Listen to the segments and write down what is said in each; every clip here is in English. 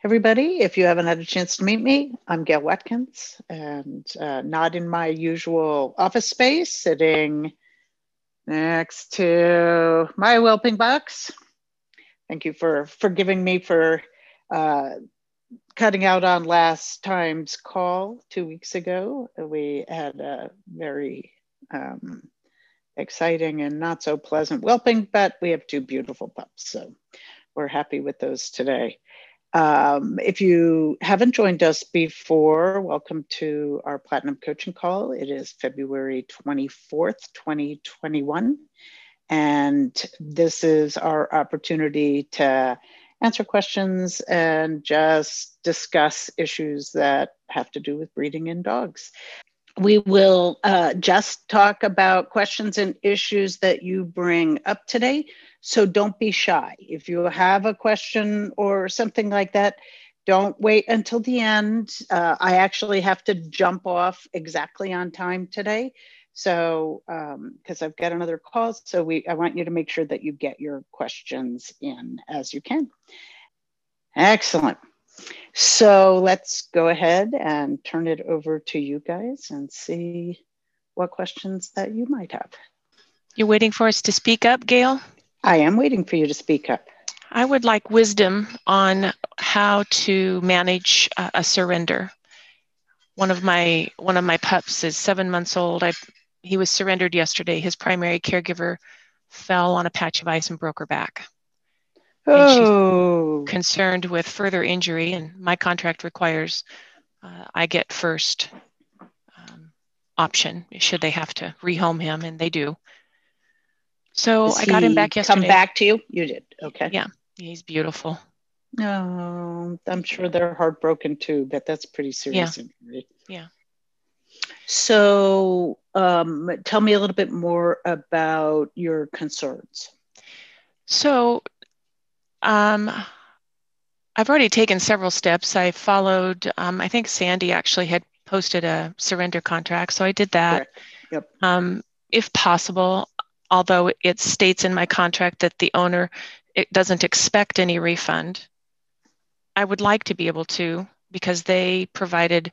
Everybody. If you haven't had a chance to meet me, I'm Gail Watkins, and not in my usual office space, sitting next to my whelping box. Thank you for forgiving me for cutting out on last time's call 2 weeks ago. We had a very exciting and not so pleasant whelping, but we have two beautiful pups, so we're happy with those today. If you haven't joined us before, welcome to our Platinum Coaching Call. It is February 24th, 2021. And this is our opportunity to answer questions and just discuss issues that have to do with breeding in dogs. We will just talk about questions and issues that you bring up today. So don't be shy. If you have a question or something like that, don't wait until the end. I actually have to jump off exactly on time today. So, because I've got another call. So I want you to make sure that you get your questions in as you can. Excellent. So let's go ahead and turn it over to you guys and see what questions that you might have. You're waiting for us to speak up, Gail? I am waiting for you to speak up. I would like wisdom on how to manage a surrender. One of my pups is 7 months old. He was surrendered yesterday. His primary caregiver fell on a patch of ice and broke her back. And she's concerned with further injury, and my contract requires I get first option should they have to rehome him, and they do. So I got him back yesterday. Come back to you? You did. Okay. Yeah, he's beautiful. Oh, I'm sure they're heartbroken too, but that's pretty serious injury. Yeah. So tell me a little bit more about your concerns. So I've already taken several steps. I followed, I think Sandy actually had posted a surrender contract, so I did that. Correct. Yep. If possible, although it states in my contract that the owner doesn't expect any refund, I would like to be able to, because they provided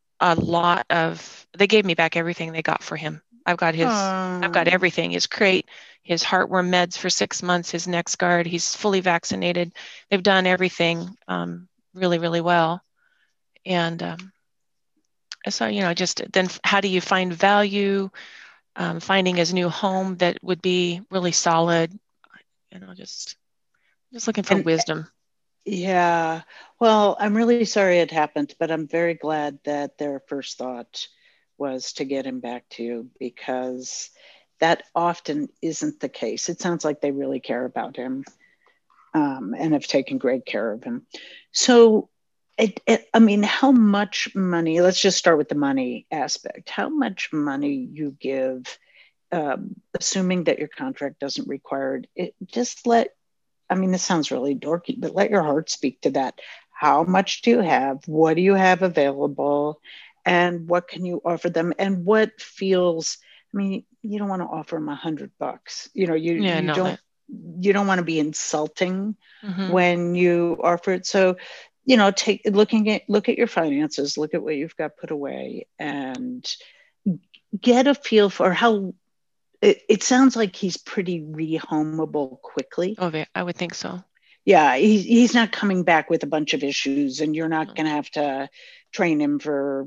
they gave me back everything they got for him. I've got everything, his crate, his heartworm meds for 6 months, his NexGard, he's fully vaccinated. They've done everything really, really well. And so, just then how do you find value? Finding his new home that would be really solid, just looking for wisdom. Yeah, well, I'm really sorry it happened, but I'm very glad that their first thought was to get him back to you, because that often isn't the case. It sounds like they really care about him and have taken great care of him. So, how much money, let's just start with the money aspect. How much money you give, assuming that your contract doesn't require it, this sounds really dorky, but let your heart speak to that. How much do you have? What do you have available? And what can you offer them? And what feels, you don't want to offer them $100. You don't want to be insulting when you offer it. So, look at your finances, look at what you've got put away, and get a feel for how. It sounds like he's pretty rehomable quickly. Oh, I would think so. Yeah, he's not coming back with a bunch of issues, and you're not going to have to train him for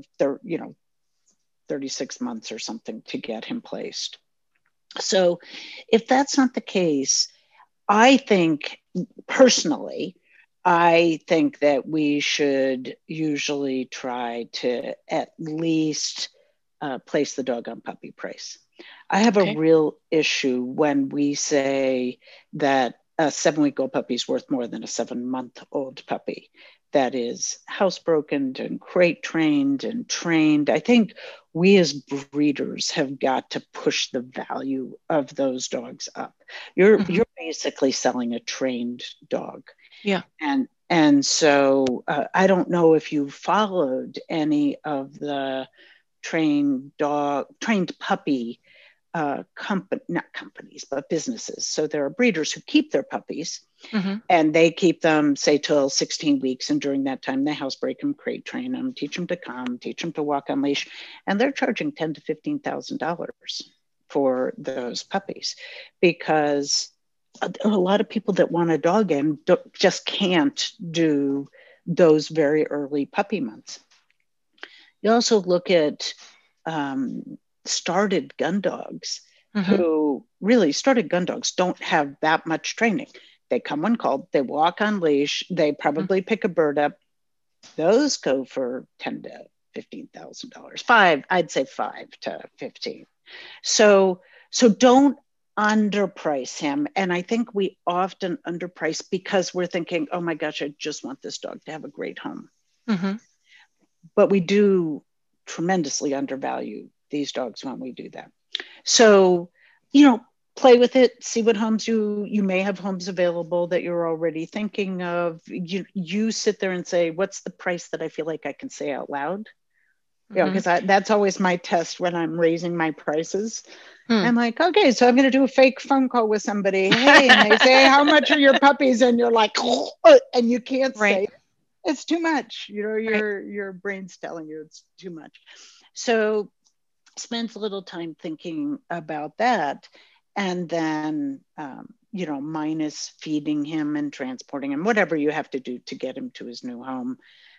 36 months or something to get him placed. So if that's not the case, I think personally, that we should usually try to at least place the dog on puppy price. I have a real issue when we say that a 7-week-old puppy is worth more than a 7-month-old puppy that is housebroken and crate trained and trained. I think we as breeders have got to push the value of those dogs up. You're basically selling a trained dog. Yeah. And so I don't know if you followed any of the trained puppy not companies, but businesses. So there are breeders who keep their puppies Mm-hmm. And they keep them, say, till 16 weeks. And during that time, they housebreak them, crate train them, teach them to come, teach them to walk on leash. And they're charging $10,000 to $15,000 for those puppies, because a lot of people that want a dog in just can't do those very early puppy months. You also look at started gun dogs, who really started gun dogs don't have that much training. They come when called, they walk on leash, they probably pick a bird up. Those go for $10,000 to $15,000. I'd say 5 to 15. So don't underprice him. And I think we often underprice because we're thinking, oh my gosh, I just want this dog to have a great home. Mm-hmm. But we do tremendously undervalue these dogs when we do that. So, play with it, see what homes you may have homes available that you're already thinking of. You sit there and say, what's the price that I feel like I can say out loud? Because that's always my test when I'm raising my prices. I'm like, okay, so I'm going to do a fake phone call with somebody. Hey, and they say, how much are your puppies? And you're like, oh, and you can't say, it's too much. Your brain's telling you it's too much. So spend a little time thinking about that. And then, minus feeding him and transporting him, whatever you have to do to get him to his new home,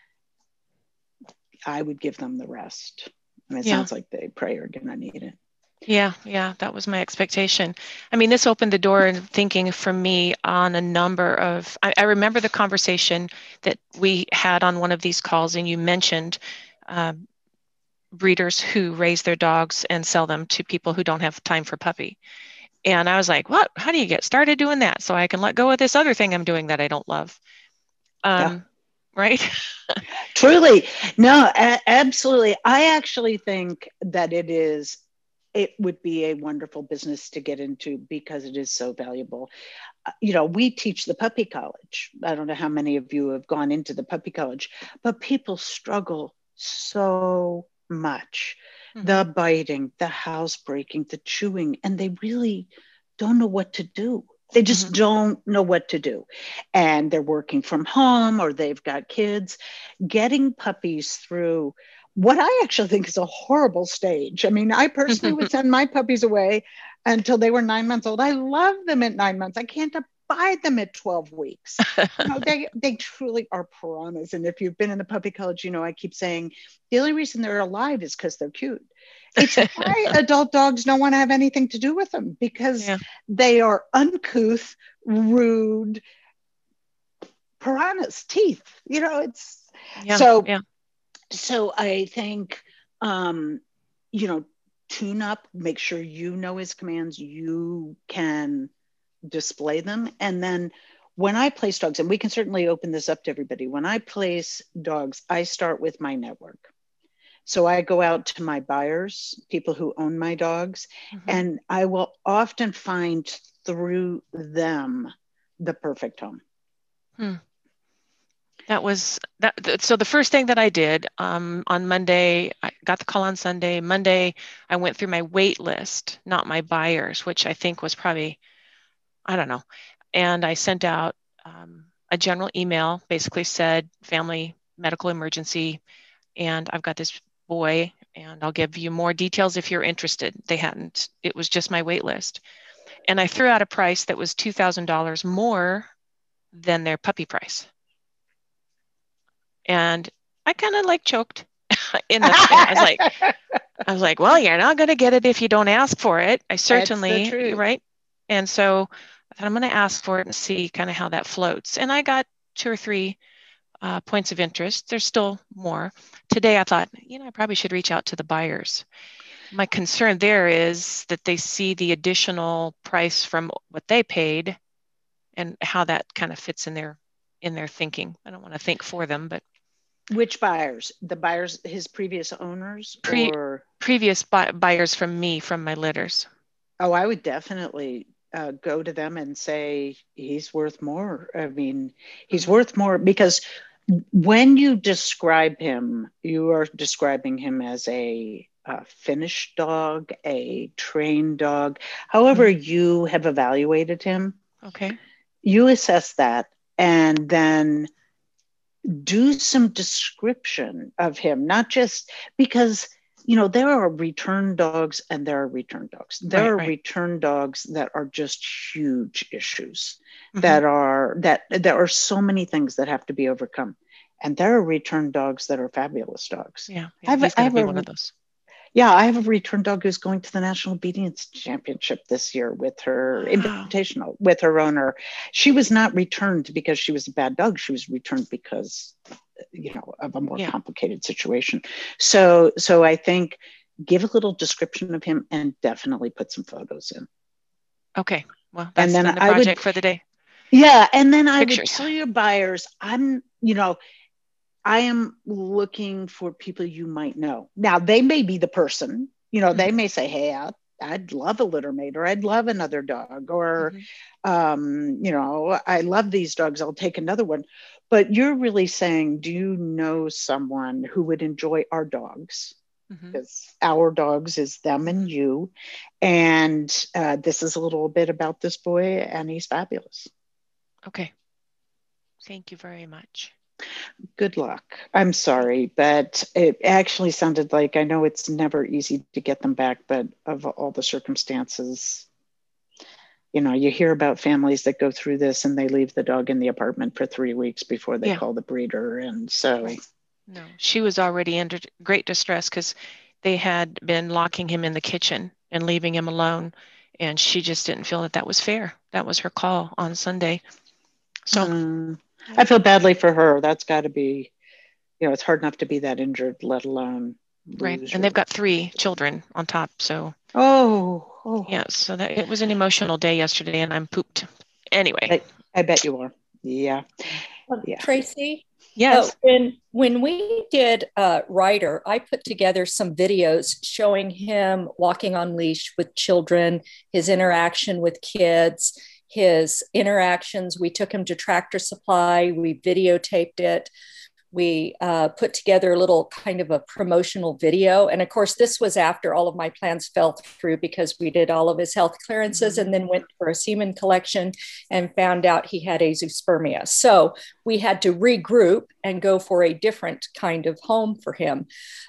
I would give them the rest. And it sounds like they probably are going to need it. Yeah, that was my expectation. I mean, this opened the door and thinking for me on a number of, I remember the conversation that we had on one of these calls, and you mentioned breeders who raise their dogs and sell them to people who don't have time for puppy. And I was like, what? How do you get started doing that so I can let go of this other thing I'm doing that I don't love? Right? Truly. No, absolutely. I actually think that it would be a wonderful business to get into because it is so valuable. We teach the puppy college. I don't know how many of you have gone into the puppy college, but people struggle so much. The biting, the housebreaking, the chewing, and they really don't know what to do. They just don't know what to do. And they're working from home or they've got kids. Getting puppies through what I actually think is a horrible stage. I mean, I personally would send my puppies away until they were 9 months old. I love them at 9 months. I can't abide them at 12 weeks. They truly are piranhas. And if you've been in the puppy college, I keep saying the only reason they're alive is because they're cute. It's why adult dogs don't want to have anything to do with them, because they are uncouth, rude piranhas, teeth. So I think, tune up, make sure you know his commands, you can display them. And then when I place dogs, and we can certainly open this up to everybody, when I place dogs, I start with my network. So I go out to my buyers, people who own my dogs, and I will often find through them the perfect home. That was that. So the first thing that I did on Monday, I got the call on Sunday. Monday, I went through my wait list, not my buyers, which I think was probably, I don't know. And I sent out a general email, basically said family medical emergency, and I've got this boy, and I'll give you more details if you're interested. They hadn't. It was just my wait list. And I threw out a price that was $2,000 more than their puppy price. And I kind of choked I was like, well, you're not going to get it if you don't ask for it. I certainly, right? And so I thought I'm going to ask for it and see kind of how that floats. And I got 2 or 3 points of interest. There's still more. Today I thought, I probably should reach out to the buyers. My concern there is that they see the additional price from what they paid and how that kind of fits in their thinking. I don't want to think for them, but which buyers? The buyers, his previous owners, or previous buyers from my litters? Oh, I would definitely go to them and say he's worth more. I mean, he's worth more, because when you describe him, you are describing him as a finished dog, a trained dog, however you have evaluated him. Okay. you assess that and then do some description of him, not just because, you know, there are return dogs and there are return dogs. There are return dogs that are just huge issues, that are so many things that have to be overcome. And there are return dogs that are fabulous dogs. Yeah, he's going to be one of those. Yeah, I have a return dog who's going to the National Obedience Championship this year with her invitational, with her owner. She was not returned because she was a bad dog. She was returned because, you know, of a more complicated situation. So I think give a little description of him and definitely put some photos in. Okay. Well, that's the project for the day. Yeah. And then I would tell your buyers, I am looking for people you might know. Now, they may be the person, you know, they may say, hey, I'd love a litter mate, or I'd love another dog, or, you know, I love these dogs, I'll take another one. But you're really saying, do you know someone who would enjoy our dogs? Because our dogs is them and you. And this is a little bit about this boy, and he's fabulous. Okay. Thank you very much. Good luck. I'm sorry, but it actually sounded like, I know it's never easy to get them back, but of all the circumstances, you know, you hear about families that go through this and they leave the dog in the apartment for 3 weeks before they call the breeder. And so. No, she was already under great distress because they had been locking him in the kitchen and leaving him alone. And she just didn't feel that was fair. That was her call on Sunday. So. I feel badly for her. That's got to be, you know, it's hard enough to be that injured, let alone. Right. And they've got 3 children on top. So. Oh. Yeah. So that it was an emotional day yesterday, and I'm pooped. Anyway. I bet you are. Yeah. Tracy? Yes. When we did Ryder, I put together some videos showing him walking on leash with children, his interaction with kids, his interactions. We took him to Tractor Supply. We videotaped it. We put together a little kind of a promotional video. And of course, this was after all of my plans fell through because we did all of his health clearances and then went for a semen collection and found out he had azoospermia. So we had to regroup and go for a different kind of home for him.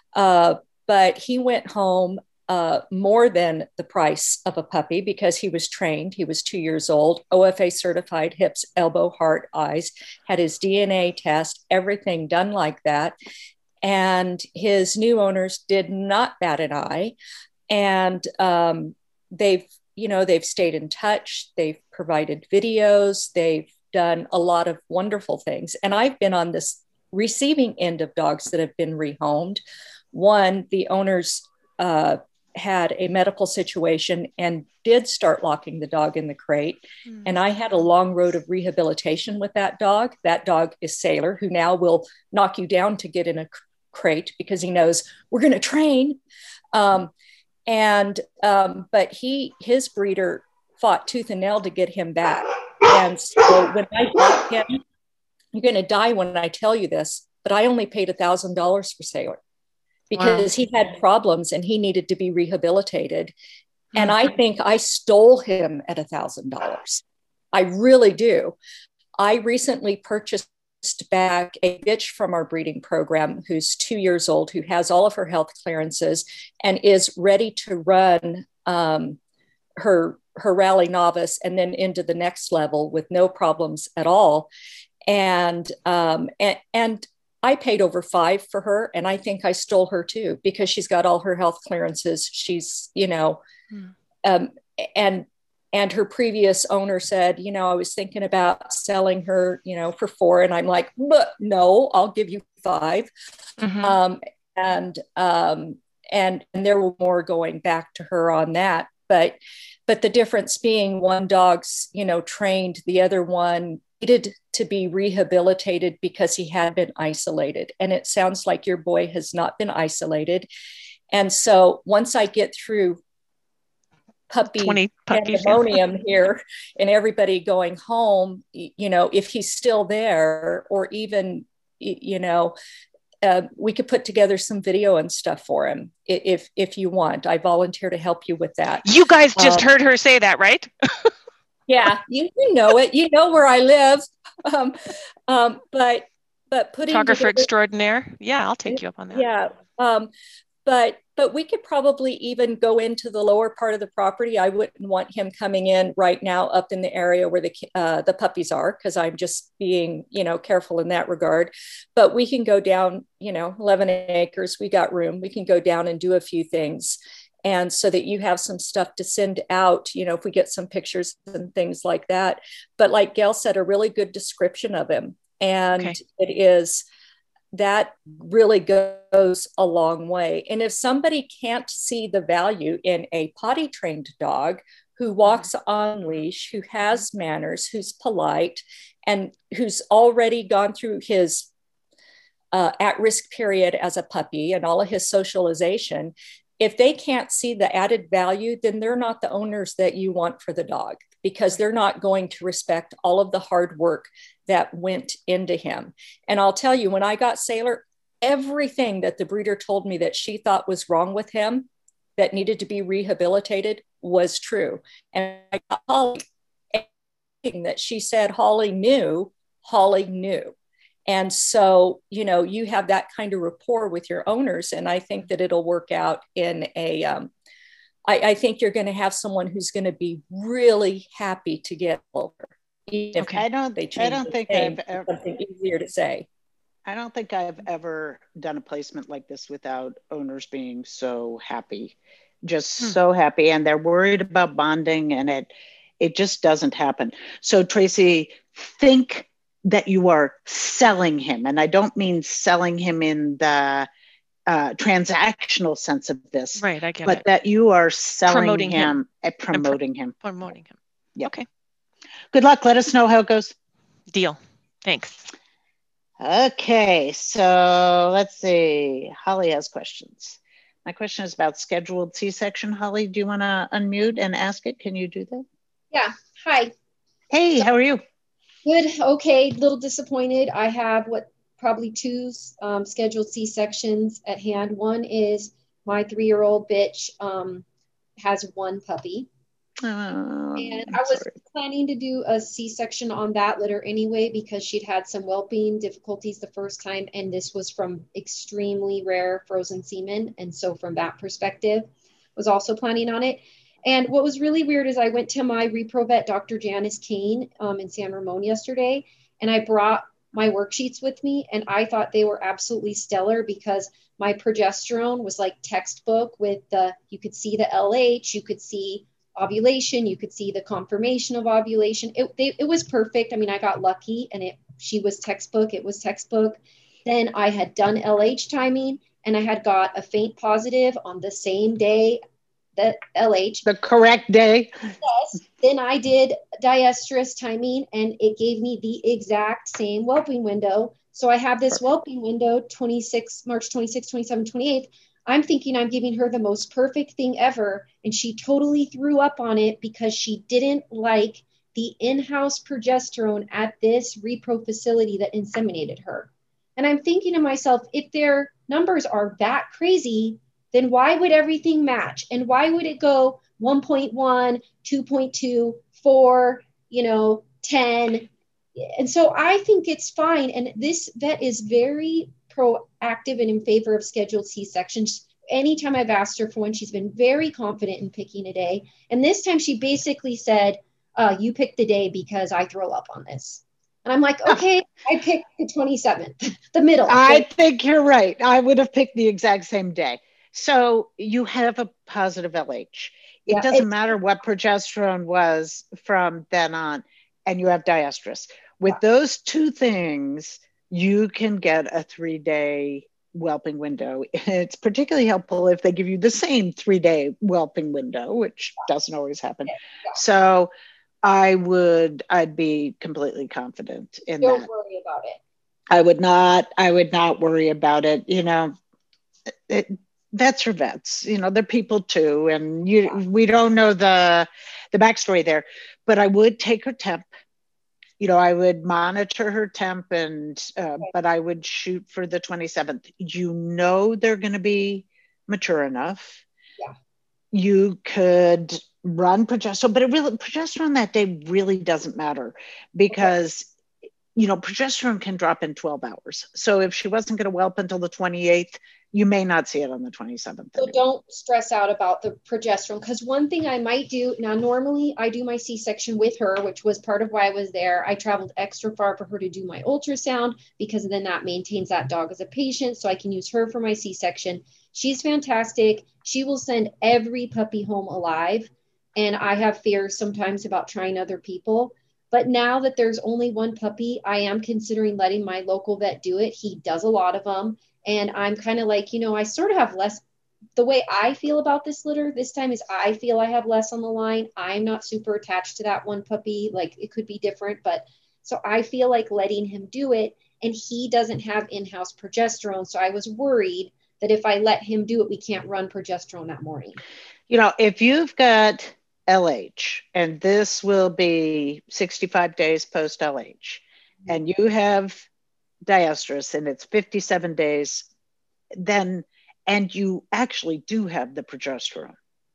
But he went home more than the price of a puppy because he was trained. He was 2 years old, OFA certified, hips, elbow, heart, eyes, had his DNA test, everything done like that. And his new owners did not bat an eye. And they've stayed in touch. They've provided videos. They've done a lot of wonderful things. And I've been on this receiving end of dogs that have been rehomed. One, the owners had a medical situation and did start locking the dog in the crate. And I had a long road of rehabilitation with that dog. That dog is Sailor, who now will knock you down to get in a crate because he knows we're going to train. But his breeder fought tooth and nail to get him back. And so when I bought him, you're going to die when I tell you this, but I only paid $1,000 for Sailor. Because he had problems and he needed to be rehabilitated. And I think I stole him at $1,000. I really do. I recently purchased back a bitch from our breeding program who's 2 years old, who has all of her health clearances and is ready to run her rally novice and then into the next level with no problems at all. And I paid over $5 for her, and I think I stole her too because she's got all her health clearances. She's, and her previous owner said, I was thinking about selling her, for $4, and I'm like, but no, I'll give you $5. And there were more going back to her on that, but the difference being one dog's, trained, the other one needed to be rehabilitated because he had been isolated. And it sounds like your boy has not been isolated. And so once I get through puppy pandemonium here and everybody going home, if he's still there, or even, we could put together some video and stuff for him if you want. I volunteer to help you with that. You guys just heard her say that, right? Yeah, you know it. You know where I live. But putting Photographer together, extraordinaire. Yeah, I'll take you up on that. yeah. But we could probably even go into the lower part of the property. I wouldn't want him coming in right now up in the area where the puppies are, because I'm just being, careful in that regard. But we can go down, 11 acres. We got room. We can go down and do a few things. And so that you have some stuff to send out, if we get some pictures and things like that. But like Gail said, a really good description of him. And Okay. it is, that really goes a long way. And if somebody can't see the value in a potty trained dog who walks on leash, who has manners, who's polite, and who's already gone through his at-risk period as a puppy and all of his socialization, if they can't see the added value, then they're not the owners that you want for the dog, because they're not going to respect all of the hard work that went into him. And I'll tell you, when I got Sailor, everything that the breeder told me that she thought was wrong with him, that needed to be rehabilitated, was true. And I got Holly, everything that she said Holly knew. And so, you have that kind of rapport with your owners. And I think that it'll work out in I think you're going to have someone who's going to be really happy to get over. Okay. I don't think I've ever, something easier to say. I don't think I've ever done a placement like this without owners being so happy, just so happy. And they're worried about bonding, and it just doesn't happen. So Tracy, think that you are selling him. And I don't mean selling him in the transactional sense of this, right? I get but it. that you are selling Promoting him. Promoting him. Yep. Okay. Good luck. Let us know how it goes. Deal. Thanks. Okay. So let's see. Holly has questions. My question is about scheduled C-section. Holly, do you want to unmute and ask it? Can you do that? Yeah. Hi. Hey, how are you? Good. Okay. Little disappointed. I have probably two scheduled C-sections at hand. One is my 3-year-old bitch has one puppy. And I was planning to do a C-section on that litter anyway, because she'd had some whelping difficulties the first time. And this was from extremely rare frozen semen. And so from that perspective, was also planning on it. And what was really weird is I went to my repro vet, Dr. Janice Kane, in San Ramon yesterday, and I brought my worksheets with me, and I thought they were absolutely stellar, because my progesterone was like textbook with you could see the LH, you could see ovulation, you could see the confirmation of ovulation. It was perfect. I mean, I got lucky, and she was textbook. It was textbook. Then I had done LH timing, and I had got a faint positive on the same day that LH. The correct day. Yes. Then I did diestrus timing, and it gave me the exact same whelping window. So I have this whelping window, March 26, 27, 28. I'm thinking I'm giving her the most perfect thing ever. And she totally threw up on it because she didn't like the in-house progesterone at this repro facility that inseminated her. And I'm thinking to myself, if their numbers are that crazy, then why would everything match? And why would it go 1.1, 2.2, 4, 10? And so I think it's fine. And this vet is very proactive and in favor of scheduled C-sections. Anytime I've asked her for one, she's been very confident in picking a day. And this time she basically said, you pick the day because I throw up on this. And I'm like, okay, I picked the 27th, the middle. I think you're right. I would have picked the exact same day. So you have a positive LH. It doesn't matter what progesterone was from then on, and you have diestrus. With those two things, you can get a 3-day whelping window. It's particularly helpful if they give you the same 3-day whelping window, which doesn't always happen. So I'd be completely confident in that. Don't worry about it. I would not worry about it. Vets are vets, they're people too. And we don't know the backstory there, but I would take her temp. I would monitor her temp, and but I would shoot for the 27th. They're going to be mature enough. Yeah. you could run progesterone, but progesterone that day really doesn't matter because, progesterone can drop in 12 hours. So if she wasn't going to whelp until the 28th, you may not see it on the 27th. So don't stress out about the progesterone, because one thing I might do now, normally I do my C-section with her, which was part of why I was there. I traveled extra far for her to do my ultrasound because then that maintains that dog as a patient, so I can use her for my C-section. She's fantastic. She will send every puppy home alive, and I have fears sometimes about trying other people. But now that there's only one puppy, I am considering letting my local vet do it. He does a lot of them. And I'm kind of like, I sort of have less, the way I feel about this litter this time is I feel I have less on the line. I'm not super attached to that one puppy. Like it could be different, but so I feel like letting him do it, and he doesn't have in-house progesterone. So I was worried that if I let him do it, we can't run progesterone that morning. If you've got LH, and this will be 65 days post LH, and you have Diestrus and it's 57 days, then, and you actually do have the progesterone.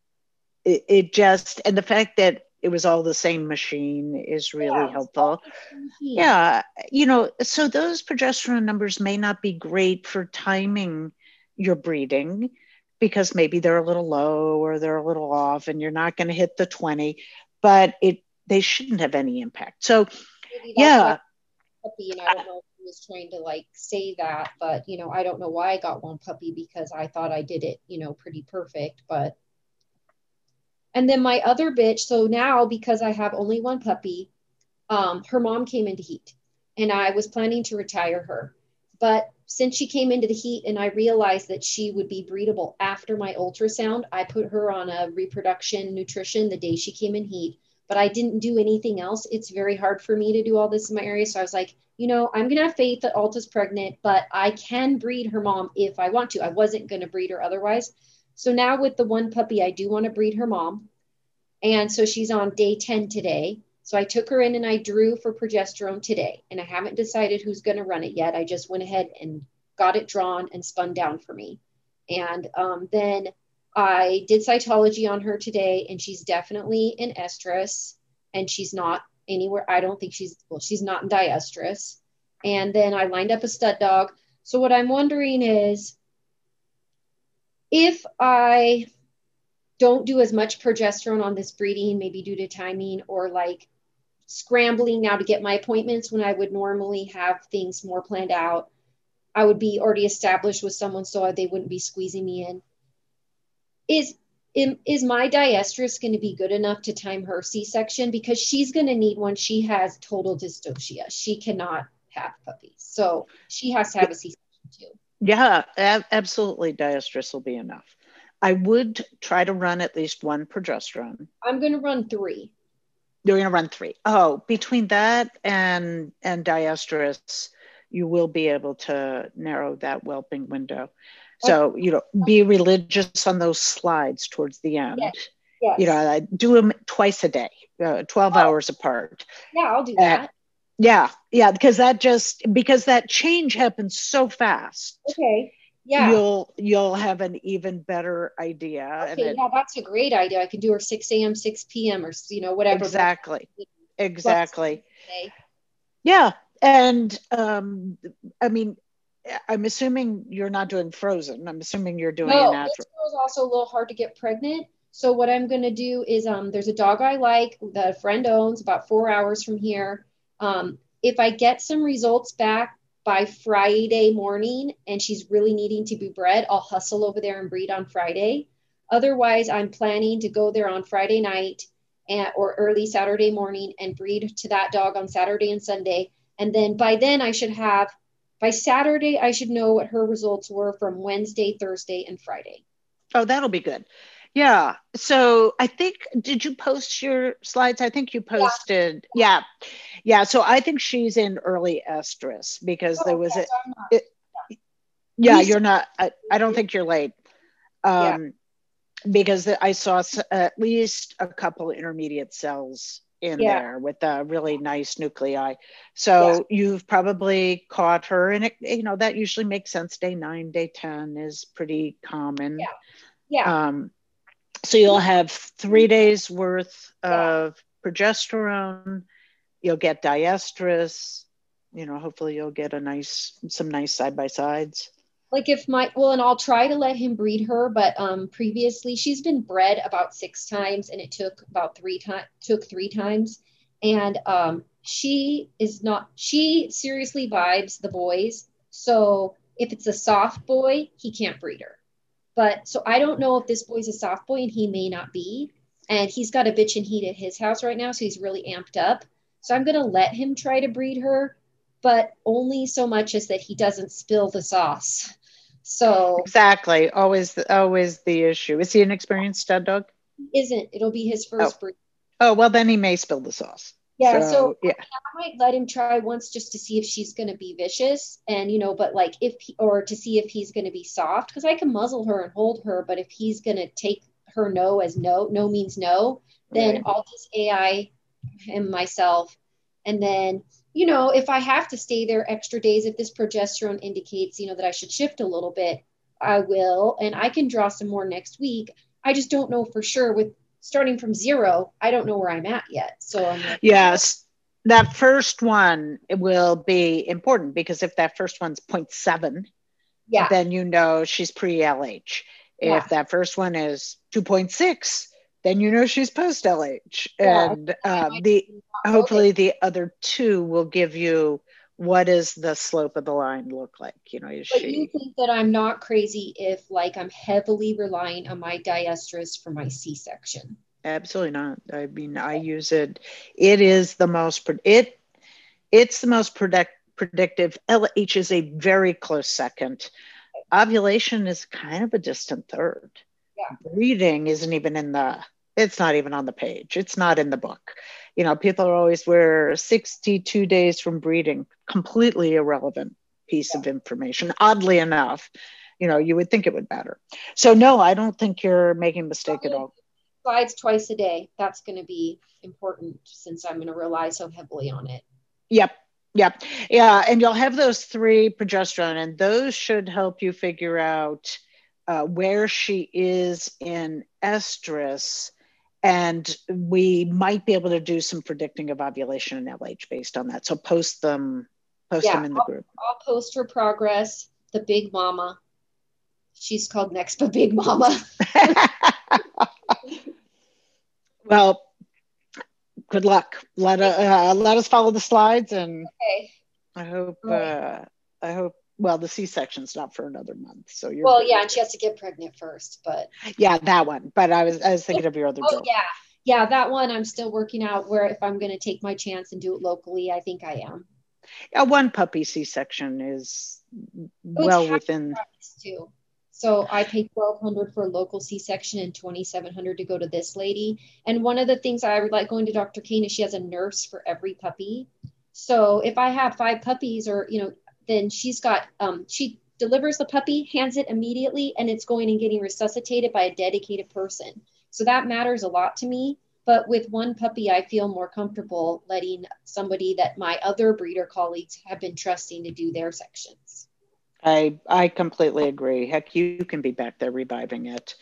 It just, and the fact that it was all the same machine is really helpful. Yeah. So those progesterone numbers may not be great for timing your breeding because maybe they're a little low or they're a little off and you're not going to hit the 20, but they shouldn't have any impact. So yeah. Puppy, and I don't know if he was trying to say that, but I don't know why I got one puppy because I thought I did it, pretty perfect. But and then my other bitch, so now because I have only one puppy, her mom came into heat, and I was planning to retire her, but since she came into the heat and I realized that she would be breedable after my ultrasound, I put her on a reproduction nutrition the day she came in heat. But I didn't do anything else. It's very hard for me to do all this in my area. So I was like, I'm going to have faith that Alta's pregnant, but I can breed her mom if I want to. I wasn't going to breed her otherwise. So now with the one puppy, I do want to breed her mom. And so she's on day 10 today. So I took her in and I drew for progesterone today. And I haven't decided who's going to run it yet. I just went ahead and got it drawn and spun down for me. And then I did cytology on her today, and she's definitely in estrus, and she's not anywhere. I don't think she's not in diestrus. And then I lined up a stud dog. So what I'm wondering is if I don't do as much progesterone on this breeding, maybe due to timing or scrambling now to get my appointments when I would normally have things more planned out, I would be already established with someone so they wouldn't be squeezing me in. Is my diestrus going to be good enough to time her C-section? Because she's going to need one. She has total dystocia. She cannot have puppies. So she has to have a C-section too. Yeah, absolutely. Diestrus will be enough. I would try to run at least one progesterone. I'm going to run 3. You're going to run 3. Oh, between that and diestrus, you will be able to narrow that whelping window. So, be religious on those slides towards the end. Yes. I do them twice a day, 12 hours apart. Yeah, I'll do that. Yeah, because that change happens so fast. Okay. Yeah. You'll have an even better idea. Okay, that's a great idea. I can do her 6 a.m., 6 p.m. or whatever. Exactly. Yeah. And I'm assuming you're not doing frozen. I'm assuming you're doing a natural. This girl's also a little hard to get pregnant. So what I'm going to do is there's a dog I like that a friend owns about 4 hours from here. If I get some results back by Friday morning and she's really needing to be bred, I'll hustle over there and breed on Friday. Otherwise, I'm planning to go there on Friday night or early Saturday morning and breed to that dog on Saturday and Sunday. And then by then by Saturday, I should know what her results were from Wednesday, Thursday, and Friday. Oh, that'll be good. Yeah. So I think, did you post your slides? I think you posted. Yeah. So I think she's in early estrus because there was you're not, I don't think you're late. Because I saw at least a couple intermediate cells in there with a really nice nuclei. So you've probably caught her, and that usually makes sense. Day 9, day 10 is pretty common. So you'll have 3 days worth of progesterone. You'll get diestrus. Hopefully you'll get some nice side-by-sides. Like and I'll try to let him breed her, but previously she's been bred about 6 times and it took about 3 times. And she seriously vibes the boys. So if it's a soft boy, he can't breed her. But so I don't know if this boy's a soft boy, and he may not be. And he's got a bitch and heat at his house right now, so he's really amped up. So I'm going to let him try to breed her, but only so much as that he doesn't spill the sauce. So exactly, always the issue. Is he an experienced stud dog? Isn't. It'll be his first breed. Oh, well, then he may spill the sauce. Yeah, so I might let him try once just to see if she's going to be vicious, and but like or to see if he's going to be soft, because I can muzzle her and hold her, but if he's going to take her no as no means no, then right. I'll just AI him myself, and then if I have to stay there extra days, if this progesterone indicates that I should shift a little bit, I will, and I can draw some more next week. I just don't know for sure with starting from 0, I don't know where I'm at yet. So I'm like, yes, that first one will be important, because if that first one's 0.7, then she's pre-LH. Yeah. If that first one is 2.6, then she's post-LH. Yeah. And hopefully the other 2 will give you what does the slope of the line look like. You think that I'm not crazy if I'm heavily relying on my diestrus for my C-section? Absolutely not. I mean, I use it. It is the most it's the most predictive. LH is a very close second. Ovulation is kind of a distant third. Yeah. Breeding isn't even it's not even on the page. It's not in the book. People are always 62 days from breeding, completely irrelevant piece of information. Oddly enough, you would think it would matter. So no, I don't think you're making a mistake at all. Slides twice a day. That's going to be important since I'm going to rely so heavily on it. Yep. Yeah. And you'll have those 3 progesterone, and those should help you figure out where she is in estrus. And we might be able to do some predicting of ovulation and LH based on that. So post them in the group. I'll post her progress. The big mama. She's called Nexpa Big Mama. Well, good luck. Let us follow the slides, and okay. I hope. Well, the C-section's not for another month, so you're. Well, yeah, and she has to get pregnant first, but. Yeah, that one. But I was thinking of your other girl. Yeah, that one I'm still working out where if I'm going to take my chance and do it locally, I think I am. Yeah, 1 puppy C-section is well within. Too. So I paid $1,200 for a local C-section and $2,700 to go to this lady. And one of the things I would like going to Dr. Kane is she has a nurse for every puppy. So if I have 5 puppies, or then she's got she delivers the puppy, hands it immediately, and it's going and getting resuscitated by a dedicated person. So that matters a lot to me. But with 1 puppy, I feel more comfortable letting somebody that my other breeder colleagues have been trusting to do their sections. I completely agree. Heck, you can be back there reviving it.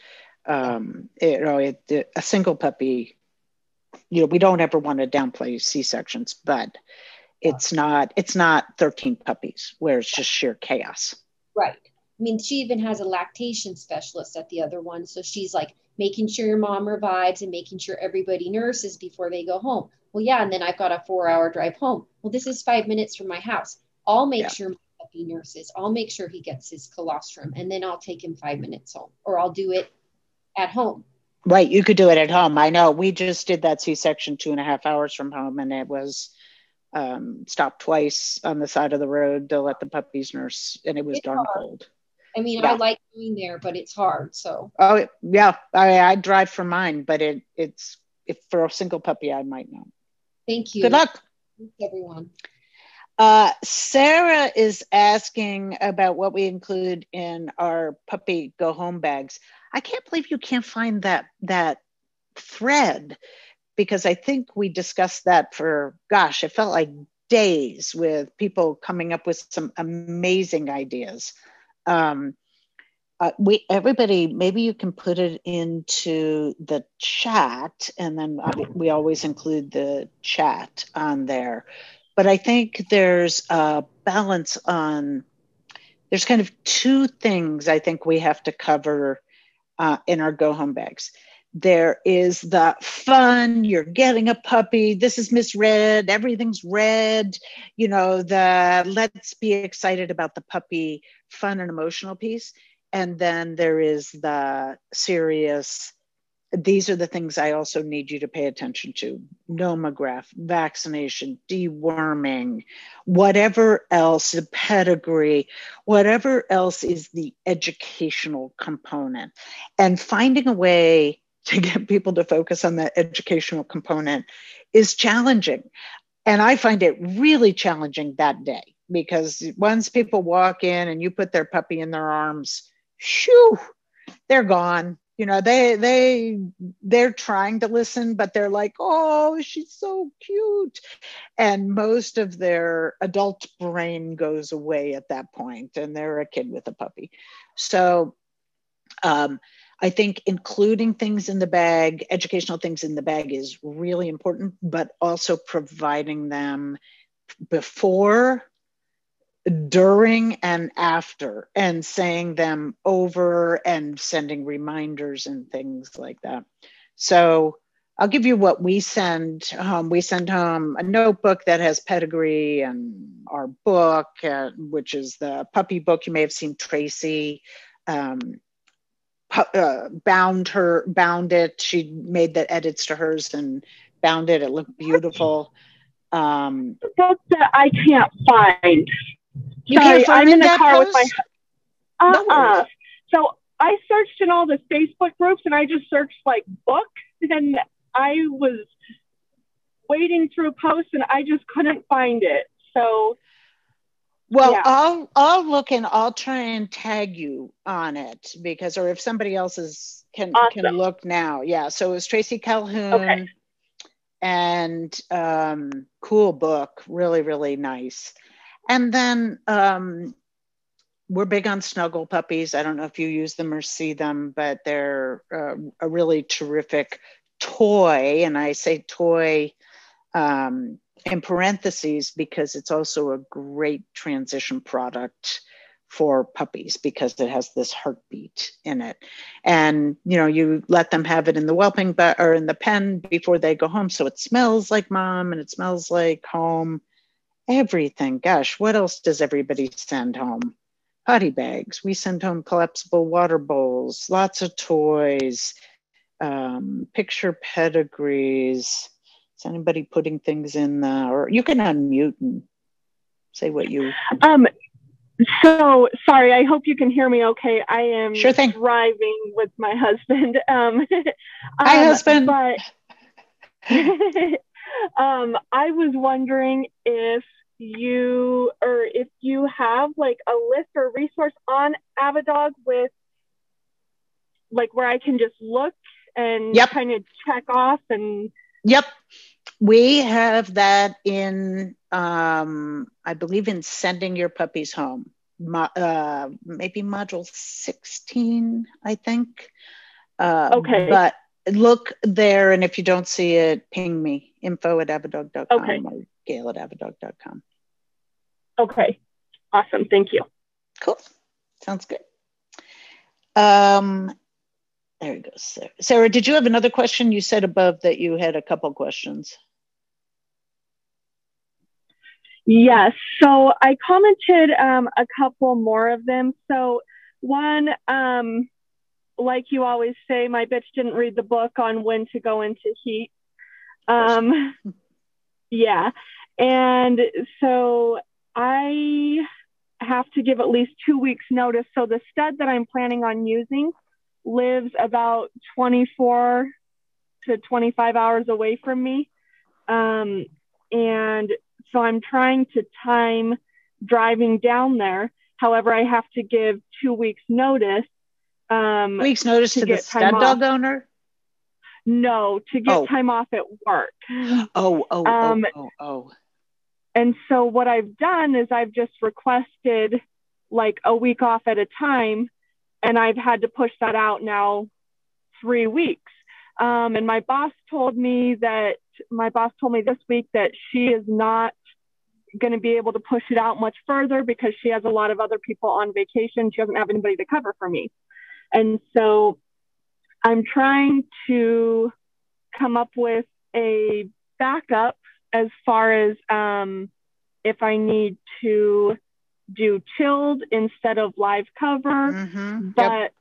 A single puppy, we don't ever want to downplay C-sections, but it's not 13 puppies where it's just sheer chaos. Right. I mean, she even has a lactation specialist at the other one. So she's making sure your mom revives and making sure everybody nurses before they go home. Well, yeah. And then I've got a 4-hour drive home. Well, this is 5 minutes from my house. I'll make sure puppy nurses. I'll make sure he gets his colostrum, and then I'll take him 5 minutes home, or I'll do it at home. Right. You could do it at home. I know. We just did that C-section 2.5 hours from home, and it was stopped twice on the side of the road to let the puppies nurse, and it was darn cold. I mean, I like doing there, but it's hard. So. Oh yeah, I drive for mine, but it's for a single puppy, I might not. Thank you. Good luck, everyone. Sarah is asking about what we include in our puppy go home bags. I can't believe you can't find that thread, because I think we discussed that for, gosh, it felt like days, with people coming up with some amazing ideas. everybody, maybe you can put it into the chat, and then we always include the chat on there. But I think there's a balance on, there's kind of two things I think we have to cover in our go home bags. There is the fun, you're getting a puppy, this is Miss Red, everything's red, the let's be excited about the puppy fun and emotional piece. And then there is the serious, these are the things I also need you to pay attention to: nomograph, vaccination, deworming, whatever else, the pedigree, whatever else is the educational component. And finding a way to get people to focus on that educational component is challenging. And I find it really challenging that day, because once people walk in and you put their puppy in their arms, shoo, they're gone. They're trying to listen, but they're like, oh, she's so cute. And most of their adult brain goes away at that point, and they're a kid with a puppy. So I think including things in the bag, educational things in the bag, is really important, but also providing them before, during, and after, and saying them over and sending reminders and things like that. So I'll give you what we send home. We send home a notebook that has pedigree and our book, which is the puppy book. You may have seen Tracy bound it. She made the edits to hers and bound it. It looked beautiful. The book that I can't find. You Sorry, can't find I'm in the that car post? with my. No So I searched in all the Facebook groups, and I just searched like book, and I was wading through posts, and I just couldn't find it. So. Well, yeah. I'll look, and I'll try and tag you on it, because, or if somebody else can look now. Yeah. So it was Tracy Calhoun. Okay. And cool book, really, really nice. And then we're big on snuggle puppies. I don't know if you use them or see them, but they're a really terrific toy. And I say toy in parentheses because it's also a great transition product for puppies, because it has this heartbeat in it. And you let them have it in the whelping or in the pen before they go home, so it smells like mom and it smells like home. Everything. Gosh, what else does everybody send home? Potty bags. We send home collapsible water bowls, lots of toys, picture pedigrees. Is anybody putting things in or you can unmute and say what you So sorry, I hope you can hear me okay. I am sure thing. Driving with my husband. Hi, husband. But I was wondering if you have like a list or resource on Avidog with like where I can just look and kind of check off and. Yep. We have that in, I believe, in Sending Your Puppies Home, maybe module 16, I think. Okay. But look there, and if you don't see it, ping me, info@avidog.com or gail@avidog.com. Okay. Awesome. Thank you. Cool. Sounds good. There we go. Sarah, did you have another question? You said above that you had a couple questions. Yes. So I commented a couple more of them. So one, like you always say, my bitch didn't read the book on when to go into heat. Yeah. And so I have to give at least 2 weeks notice. So the stud that I'm planning on using lives about 24 to 25 hours away from me. And so I'm trying to time driving down there. However, I have to give 2 weeks notice. Weeks notice to the stud dog owner? No, to get time off at work. And so what I've done is I've just requested like a week off at a time. and I've had to push that out now 3 weeks. And my boss told me this week that she is not going to be able to push it out much further because she has a lot of other people on vacation. She doesn't have anybody to cover for me. And so I'm trying to come up with a backup as far as if I need to do chilled instead of live cover. Mm-hmm. But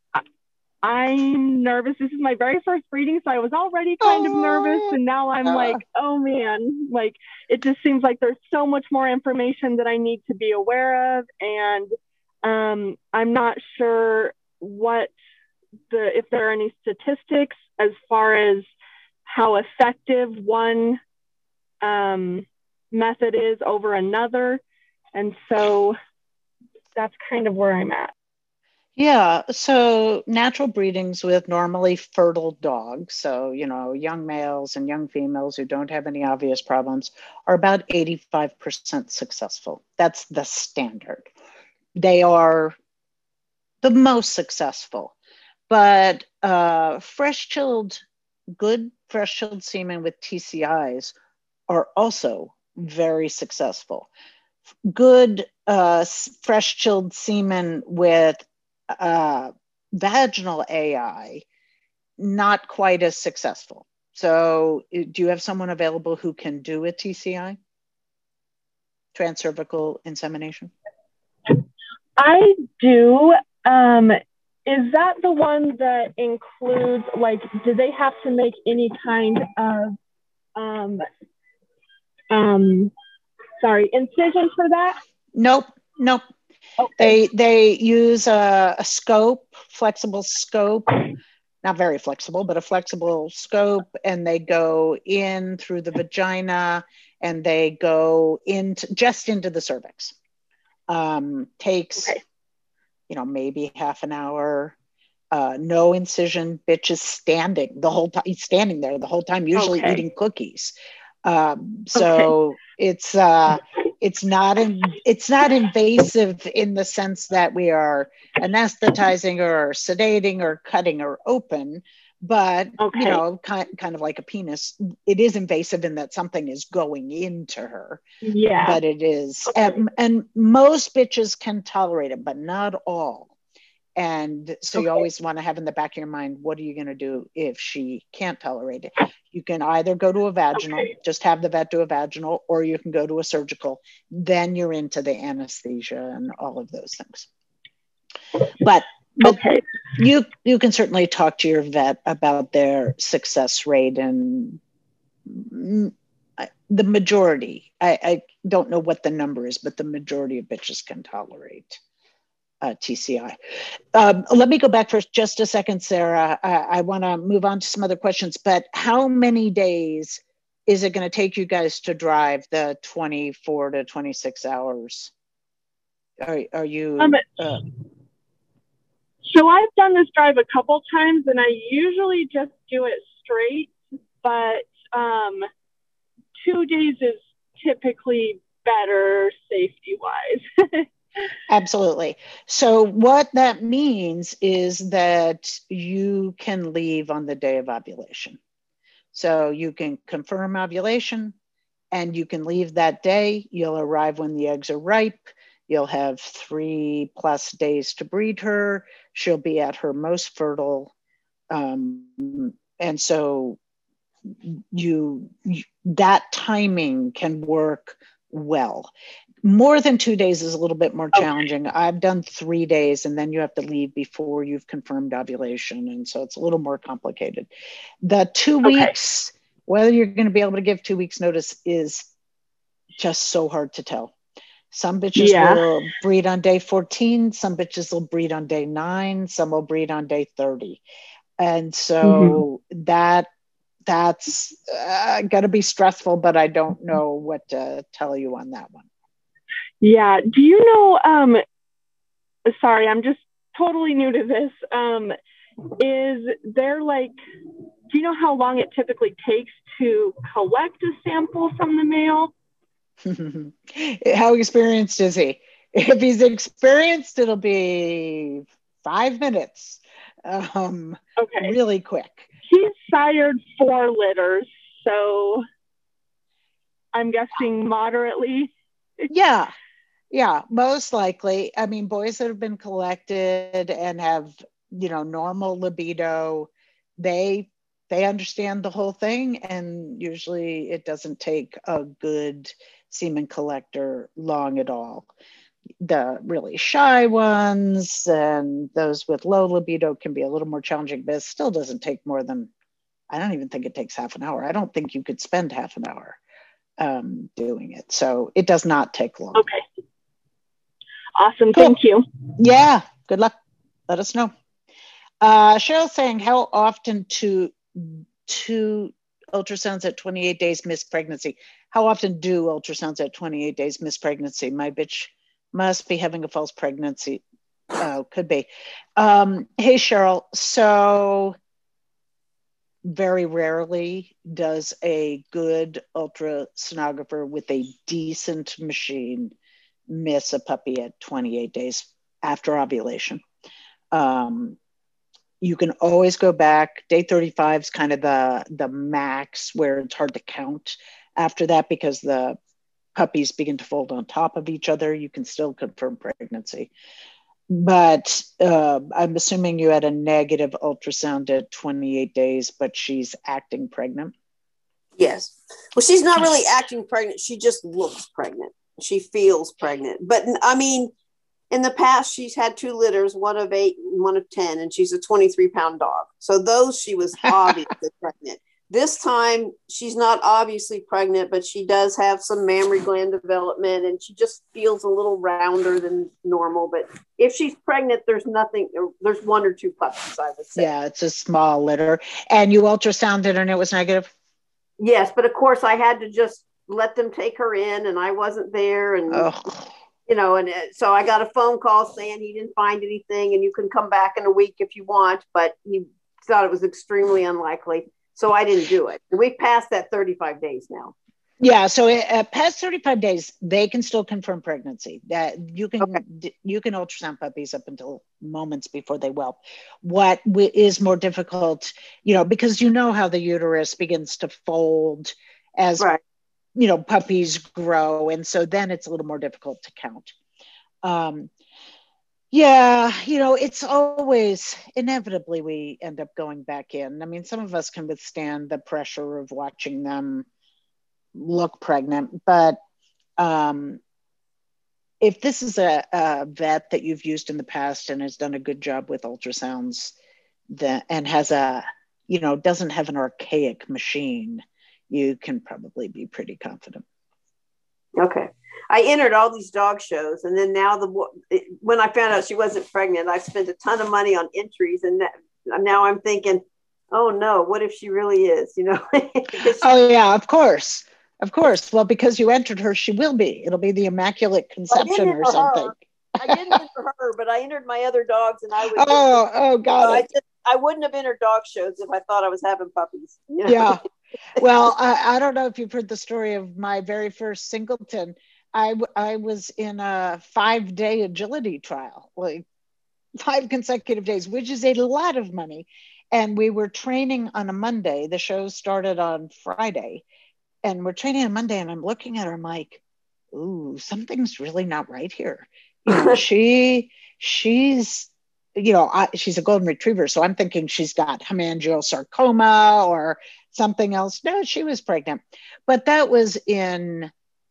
I'm nervous. This is my very first breeding, so I was already kind of nervous, and now I'm like, oh man, like it just seems like there's so much more information that I need to be aware of, and I'm not sure if there are any statistics as far as how effective one method is over another, and so that's kind of where I'm at. Yeah, so natural breedings with normally fertile dogs, so, young males and young females who don't have any obvious problems, are about 85% successful. That's the standard. They are the most successful. But good fresh chilled semen with TCIs are also very successful. Good fresh chilled semen with vaginal AI, not quite as successful. So do you have someone available who can do a TCI? Transcervical insemination? I do. Is that the one that includes, like, do they have to make any kind of, incision for that? Nope. Okay. They use a scope, flexible scope, not very flexible, but a flexible scope, and they go in through the vagina and they go just into the cervix. Takes, maybe half an hour. No incision. Bitch is standing the whole time. He's standing there the whole time, usually eating cookies. It's not invasive in the sense that we are anesthetizing or sedating or cutting or open, but kind of like a penis, it is invasive in that something is going into her. Yeah, but it is, and most bitches can tolerate it, but not all. And so you always want to have in the back of your mind, what are you going to do if she can't tolerate it? You can either go to a vaginal, just have the vet do a vaginal, or you can go to a surgical. Then you're into the anesthesia and all of those things. But you can certainly talk to your vet about their success rate, and the majority, I don't know what the number is, but the majority of bitches can tolerate TCI. Let me go back for just a second, Sarah. I want to move on to some other questions, but how many days is it going to take you guys to drive the 24 to 26 hours? Are you... So I've done this drive a couple times, and I usually just do it straight, but 2 days is typically better safety-wise. Absolutely. So what that means is that you can leave on the day of ovulation. So you can confirm ovulation and you can leave that day. You'll arrive when the eggs are ripe. You'll have 3+ days to breed her. She'll be at her most fertile. And so that timing can work well. More than 2 days is a little bit more challenging. I've done 3 days, and then you have to leave before you've confirmed ovulation. And so it's a little more complicated. The 2 weeks, whether you're going to be able to give 2 weeks notice is just so hard to tell. Some bitches will breed on day 14. Some bitches will breed on day 9. Some will breed on day 30. And so that's going to be stressful, but I don't know what to tell you on that one. Yeah. Do you know, sorry, I'm just totally new to this. Is there do you know how long it typically takes to collect a sample from the male? How experienced is he? If he's experienced, it'll be 5 minutes. Okay. Really quick. He's sired 4 litters, so I'm guessing moderately. Yeah, most likely. I mean, boys that have been collected and have, normal libido, they understand the whole thing, and usually it doesn't take a good semen collector long at all. The really shy ones and those with low libido can be a little more challenging, but it still doesn't take more than, I don't even think it takes half an hour. I don't think you could spend half an hour doing it. So it does not take long. Okay. Awesome. Cool. Thank you. Yeah. Good luck. Let us know. Cheryl saying, how often to ultrasounds at 28 days miss pregnancy? How often do ultrasounds at 28 days miss pregnancy? My bitch must be having a false pregnancy. Could be. Hey, Cheryl. So very rarely does a good ultrasonographer with a decent machine miss a puppy at 28 days after ovulation. You can always go back. Day 35 is kind of the max where it's hard to count after that, because the puppies begin to fold on top of each other. You can still confirm pregnancy. But I'm assuming you had a negative ultrasound at 28 days, but she's acting pregnant. Yes. Well, she's not really acting pregnant. She just looks pregnant. She feels pregnant. But I mean, in the past, she's had 2 litters, one of 8 and one of 10, and she's a 23-pound dog. So those, she was obviously pregnant. This time, she's not obviously pregnant, but she does have some mammary gland development, and she just feels a little rounder than normal. But if she's pregnant, there's 1 or 2 puppies, I would say. Yeah, it's a small litter. And you ultrasounded and it was negative? Yes, but of course, I had to just let them take her in, and I wasn't there. And, so I got a phone call saying he didn't find anything, and you can come back in a week if you want, but he thought it was extremely unlikely. So I didn't do it. We've passed that 35 days now. Yeah, so past 35 days, they can still confirm pregnancy. That you can ultrasound puppies up until moments before they whelp. What is more difficult, because how the uterus begins to fold as puppies grow, and so then it's a little more difficult to count. It's always, inevitably, we end up going back in. I mean, some of us can withstand the pressure of watching them look pregnant, but if this is a vet that you've used in the past and has done a good job with ultrasounds and has doesn't have an archaic machine, you can probably be pretty confident. Okay. I entered all these dog shows, and then now when I found out she wasn't pregnant, I spent a ton of money on entries, and now I'm thinking, oh no, what if she really is? Oh yeah, of course. Well, because you entered her, she will be. It'll be the Immaculate Conception or something. I didn't enter her, but I entered my other dogs, and I would. Oh, got it. I wouldn't have entered dog shows if I thought I was having puppies. Yeah. Well, I don't know if you've heard the story of my very first singleton. I was in a 5-day agility trial, like 5 consecutive days, which is a lot of money. And we were training on a Monday. The show started on Friday. And we're training on Monday. And I'm looking at her, I'm like, ooh, something's really not right here. She's she's a golden retriever. So I'm thinking she's got hemangiosarcoma or something else. No, she was pregnant. But that was in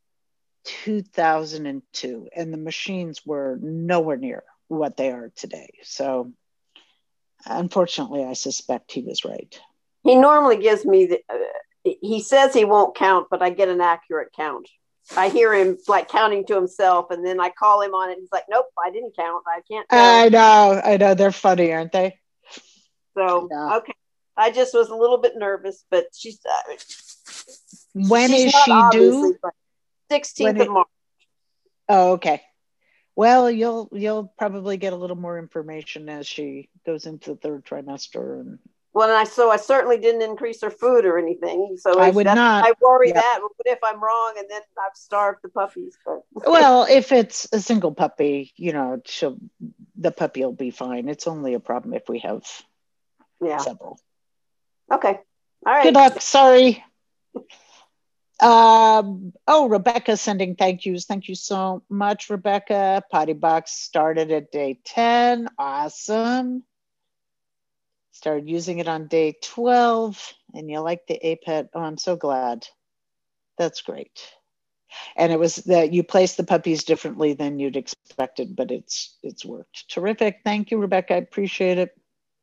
2002, and the machines were nowhere near what they are today. So unfortunately, I suspect he was right. He normally gives me he says he won't count, but I get an accurate count. I hear him like counting to himself, and then I call him on it. He's like, nope, I didn't count. I can't count. I know. They're funny, aren't they? So, yeah. Okay. I just was a little bit nervous, but when is she due? 16th of March. Oh, okay. Well, you'll probably get a little more information as she goes into the 3rd trimester. And so I certainly didn't increase her food or anything. So I would not. I worry that. What if I'm wrong and then I've starved the puppies? But well, if it's a single puppy, she'll the puppy will be fine. It's only a problem if we have several. Okay. All right. Good luck. Sorry. Rebecca sending thank yous. Thank you so much, Rebecca. Potty Box started at day 10. Awesome. Started using it on day 12, and you like the APET. Oh, I'm so glad. That's great. And it was that you placed the puppies differently than you'd expected, but it's worked. Terrific. Thank you, Rebecca. I appreciate it.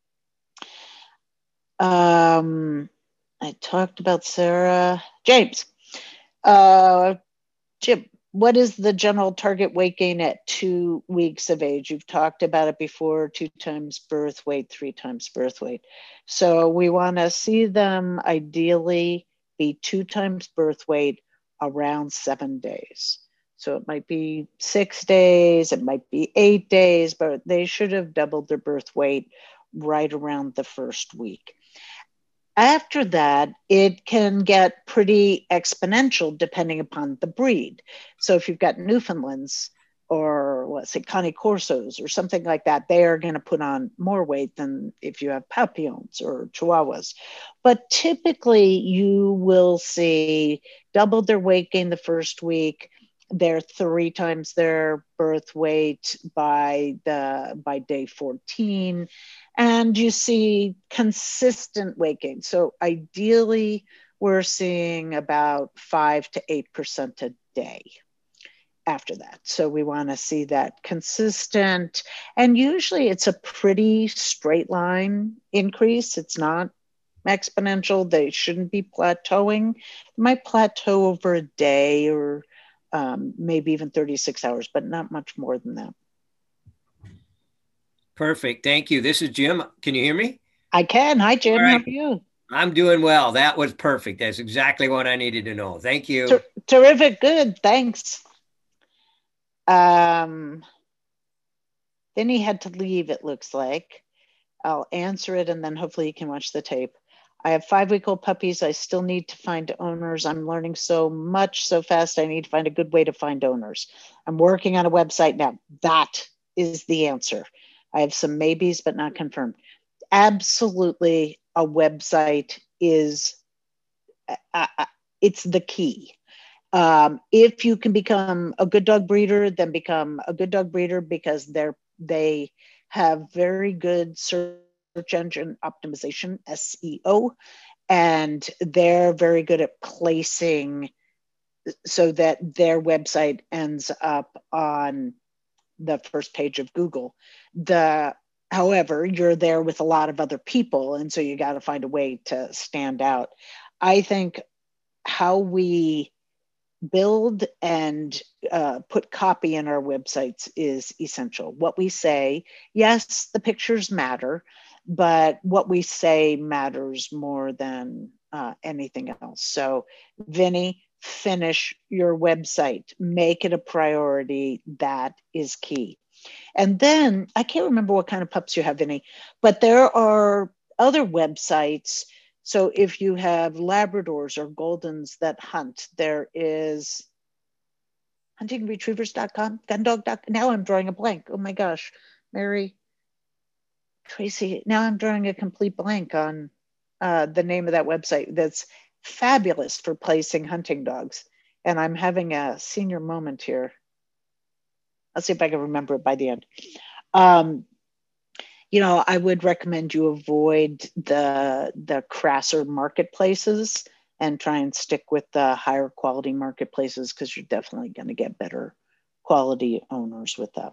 I talked about Sarah. James. Jim, what is the general target weight gain at 2 weeks of age? You've talked about it before, 2 times birth weight, 3 times birth weight. So we want to see them ideally be 2 times birth weight around 7 days. So it might be 6 days, it might be 8 days, but they should have doubled their birth weight right around the first week. After that, it can get pretty exponential depending upon the breed. So if you've got Newfoundlands or let's say Cane Corsos or something like that, they are going to put on more weight than if you have Papillons or Chihuahuas. But typically you will see double their weight gain the first week. They're 3 times their birth weight by day 14. And you see consistent weight gain. So ideally, we're seeing about 5 to 8% a day after that. So we want to see that consistent. And usually it's a pretty straight line increase. It's not exponential. They shouldn't be plateauing. They might plateau over a day or maybe even 36 hours, but not much more than that. Perfect. Thank you. This is Jim. Can you hear me? I can. Hi, Jim. Right. How are you? I'm doing well. That was perfect. That's exactly what I needed to know. Thank you. Terrific. Good. Thanks. Then he had to leave, it looks like. I'll answer it and then hopefully you can watch the tape. I have 5-week-old puppies. I still need to find owners. I'm learning so much so fast. I need to find a good way to find owners. I'm working on a website now. That is the answer. I have some maybes, but not confirmed. Absolutely, a website is, it's the key. If you can become a good dog breeder, then become a good dog breeder because they have very good search engine optimization, SEO, and they're very good at placing so that their website ends up on the first page of Google. However, you're there with a lot of other people, and so you got to find a way to stand out. I think how we build and put copy in our websites is essential. What we say, yes, the pictures matter, but what we say matters more than anything else. So, Vinny, finish your website, make it a priority. That is key. And then I can't remember what kind of pups you have, Vinny, but there are other websites. So if you have Labradors or Goldens that hunt, there is huntingretrievers.com, gundog.com. Now I'm drawing a blank. Oh my gosh, Mary, Tracy, now I'm drawing a complete blank on the name of that website. That's fabulous for placing hunting dogs. And I'm having a senior moment here. I'll see if I can remember it by the end. I would recommend you avoid the crasser marketplaces and try and stick with the higher quality marketplaces because you're definitely going to get better quality owners with that.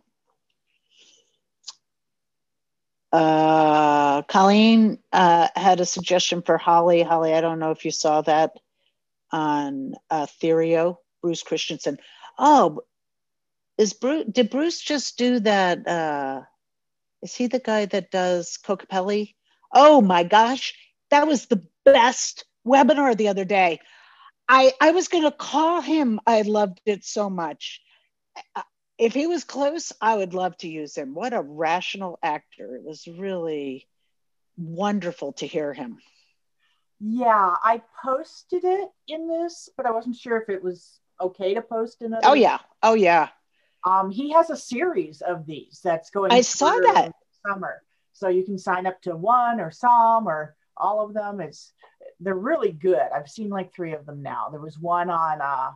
Colleen had a suggestion for Holly. Holly, I don't know if you saw that on Therio, Bruce Christensen. Oh, did Bruce just do that? Is he the guy that does Cocapelli? Oh my gosh, that was the best webinar the other day. I was going to call him. I loved it so much. If he was close, I would love to use him. What a rational actor. It was really wonderful to hear him. Yeah, I posted it in this, but I wasn't sure if it was okay to post in other. Oh, yeah. Oh, yeah. He has a series of these that's going. I saw that summer, so you can sign up to one or some or all of them. They're really good. I've seen like 3 of them now. There was one on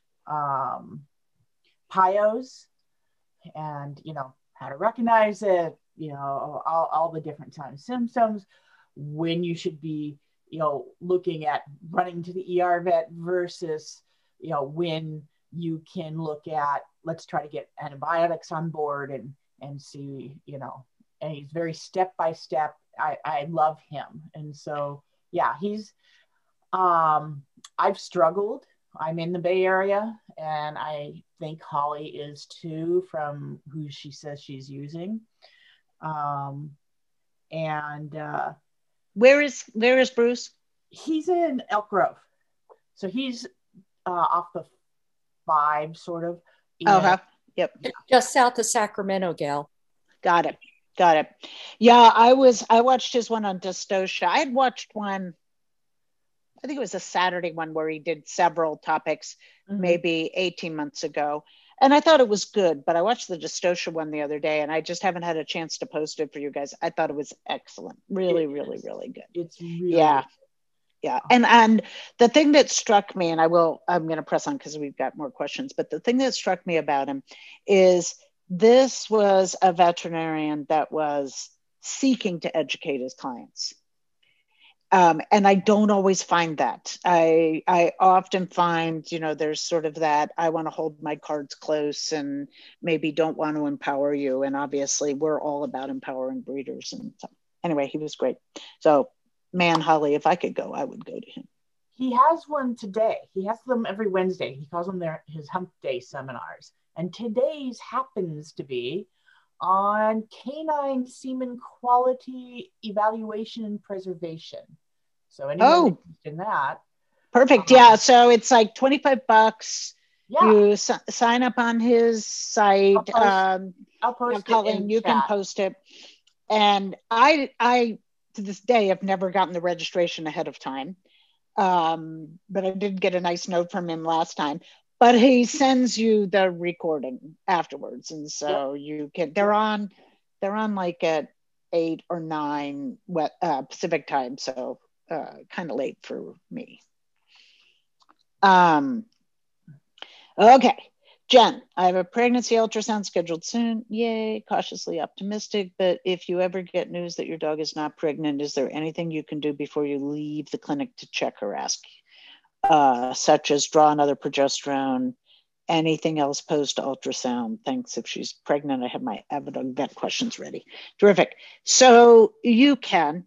PIOS, and how to recognize it. All the different signs, symptoms, when you should be looking at running to the ER vet versus when you can look at, let's try to get antibiotics on board and see, and he's very step-by-step. I love him. And so, yeah, I've struggled. I'm in the Bay Area, and I think Holly is too, from who she says she's using. Where is Bruce? He's in Elk Grove. So he's off the 5 sort of. Yep. Just south of Sacramento, Gal. Got it. Yeah, I watched his one on dystocia. I had watched one, I think it was a Saturday one where he did several topics, maybe 18 months ago. And I thought it was good, but I watched the dystocia one the other day and I just haven't had a chance to post it for you guys. I thought it was excellent. Really, really, really good. It's really Yeah. And the thing that struck me, and I'm going to press on because we've got more questions, but the thing that struck me about him is this was a veterinarian that was seeking to educate his clients. And I don't always find that. I often find, there's sort of that, I want to hold my cards close and maybe don't want to empower you. And obviously we're all about empowering breeders. And so anyway, he was great. So man, Holly, if I could go, I would go to him. He has one today. He has them every Wednesday. He calls them his hump day seminars. And today's happens to be on canine semen quality evaluation and preservation. So anyone interested in that. Perfect. Yeah. So it's like $25. Yeah. You sign up on his site. I'll post it. Colleen, you can post it. And I to this day have never gotten the registration ahead of time. But I did get a nice note from him last time. But he sends you the recording afterwards. And so you can, they're on like at 8 or 9 Pacific time. So kind of late for me. Okay. Jen, I have a pregnancy ultrasound scheduled soon. Yay, cautiously optimistic. But if you ever get news that your dog is not pregnant, is there anything you can do before you leave the clinic to check or ask? Such as draw another progesterone, anything else post ultrasound? Thanks. If she's pregnant, I have my Avidog vet questions ready. Terrific. So you can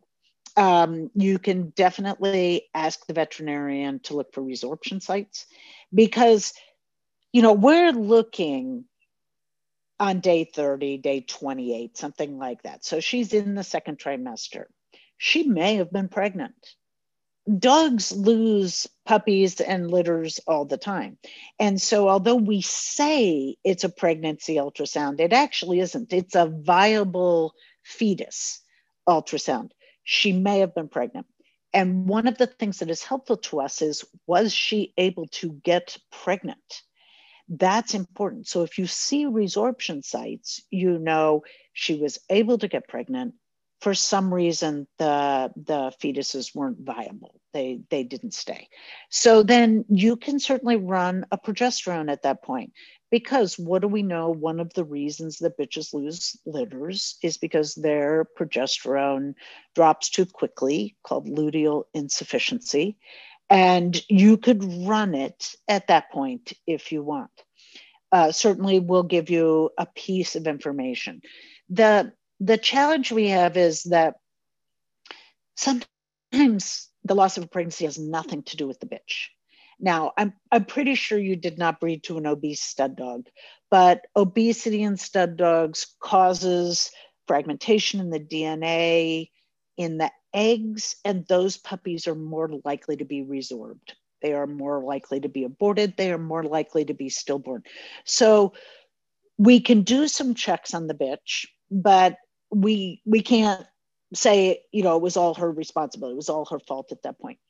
definitely ask the veterinarian to look for resorption sites, because we're looking on day 30, day 28, something like that. So she's in the 2nd trimester. She may have been pregnant. Dogs lose puppies and litters all the time. And so although we say it's a pregnancy ultrasound, it actually isn't. It's a viable fetus ultrasound. She may have been pregnant. And one of the things that is helpful to us is, was she able to get pregnant? That's important. So if you see resorption sites, she was able to get pregnant. For some reason, the fetuses weren't viable. They didn't stay. So then you can certainly run a progesterone at that point, because what do we know? One of the reasons that bitches lose litters is because their progesterone drops too quickly, called luteal insufficiency. And you could run it at that point if you want. Certainly we'll give you a piece of information. The challenge we have is that sometimes the loss of a pregnancy has nothing to do with the bitch. Now, I'm pretty sure you did not breed to an obese stud dog, but obesity in stud dogs causes fragmentation in the DNA in the eggs, and those puppies are more likely to be resorbed. They are more likely to be aborted. They are more likely to be stillborn. So we can do some checks on the bitch, but we can't say, it was all her responsibility. It was all her fault at that point.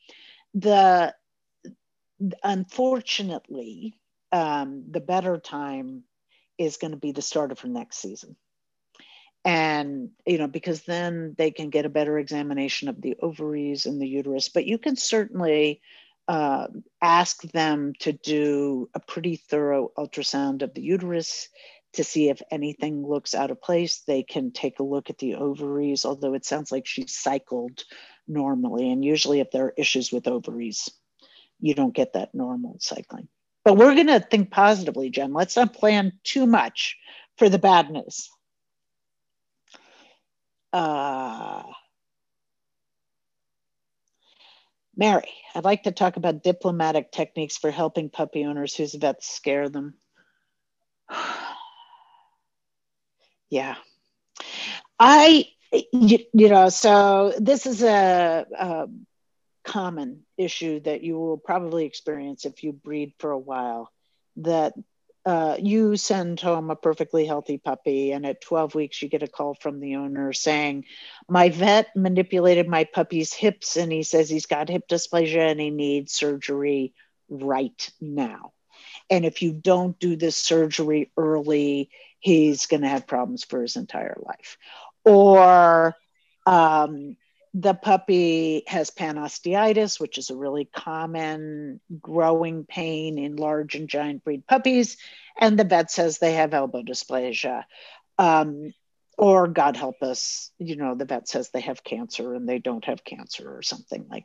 Unfortunately, the better time is going to be the start of her next season. And, because then they can get a better examination of the ovaries and the uterus. But you can certainly ask them to do a pretty thorough ultrasound of the uterus to see if anything looks out of place. They can take a look at the ovaries, although it sounds like she's cycled normally. And usually if there are issues with ovaries, you don't get that normal cycling. But we're going to think positively, Jen. Let's not plan too much for the badness. Mary, I'd like to talk about diplomatic techniques for helping puppy owners whose vets scare them. Yeah. So this is a common issue that you will probably experience if you breed for a while, that you send home a perfectly healthy puppy, and at 12 weeks, you get a call from the owner saying, my vet manipulated my puppy's hips, and he says he's got hip dysplasia and he needs surgery right now. And if you don't do this surgery early, he's going to have problems for his entire life. Or the puppy has panosteitis, which is a really common growing pain in large and giant breed puppies. And the vet says they have elbow dysplasia. Or God help us, the vet says they have cancer and they don't have cancer or something like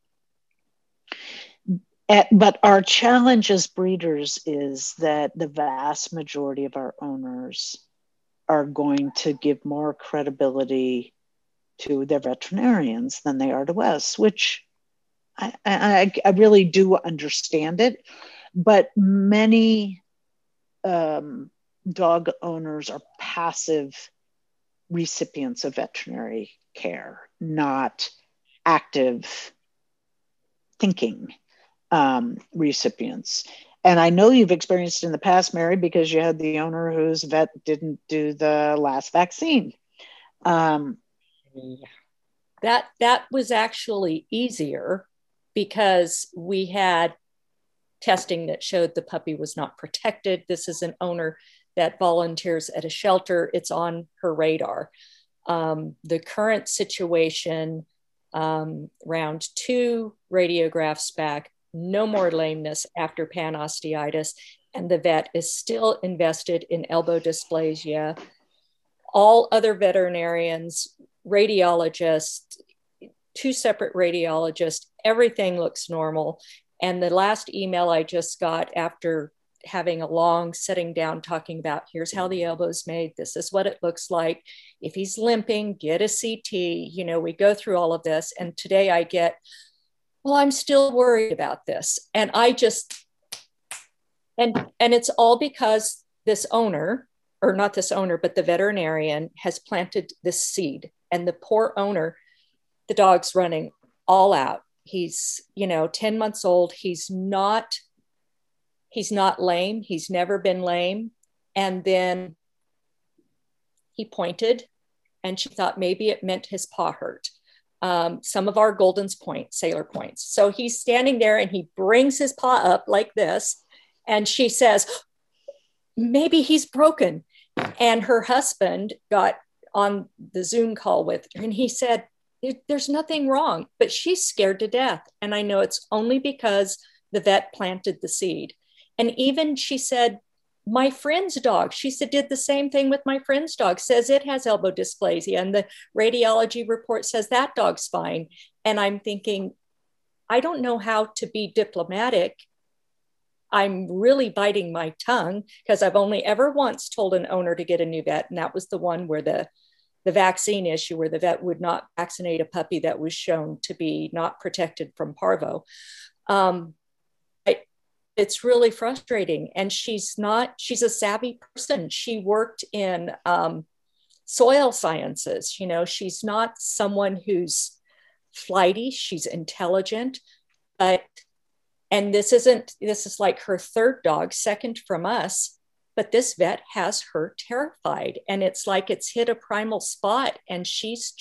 that. But our challenge as breeders is that the vast majority of our owners are going to give more credibility to their veterinarians than they are to us, which I really do understand it. But many dog owners are passive recipients of veterinary care, not active thinking recipients. And I know you've experienced in the past, Mary, because you had the owner whose vet didn't do the last vaccine. That was actually easier because we had testing that showed the puppy was not protected. This is an owner that volunteers at a shelter. It's on her radar. The current situation, round 2 radiographs back, no more lameness after panosteitis, and the vet is still invested in elbow dysplasia. All other veterinarians, radiologists, 2 separate radiologists, everything looks normal. And the last email I just got after having a long sitting down talking about, here's how the elbow's made, this is what it looks like. If he's limping, get a CT. We go through all of this. And today I get, well, I'm still worried about this. And I just, and it's all because this owner, or not this owner, but the veterinarian has planted this seed. And the poor owner, the dog's running all out. He's, 10 months old. He's not lame. He's never been lame. And then he pointed and she thought maybe it meant his paw hurt. Some of our Golden's point, sailor points. So he's standing there and he brings his paw up like this. And she says, maybe he's broken. And her husband got on the Zoom call with her and he said, there's nothing wrong, but she's scared to death. And I know it's only because the vet planted the seed. And even she said, my friend's dog, she said, did the same thing with my friend's dog, says it has elbow dysplasia. And the radiology report says that dog's fine. And I'm thinking, I don't know how to be diplomatic. I'm really biting my tongue because I've only ever once told an owner to get a new vet. And that was the one where the vaccine issue, where the vet would not vaccinate a puppy that was shown to be not protected from parvo. It's really frustrating. And she's a savvy person. She worked in soil sciences. She's not someone who's flighty. She's intelligent, and this is like her 3rd dog, second from us, but this vet has her terrified. And it's like it's hit a primal spot. And she's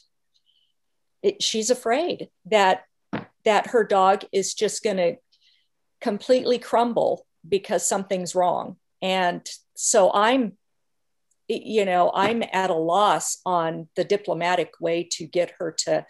afraid that her dog is just going to completely crumble because something's wrong. And So I'm at a loss on the diplomatic way to get her to,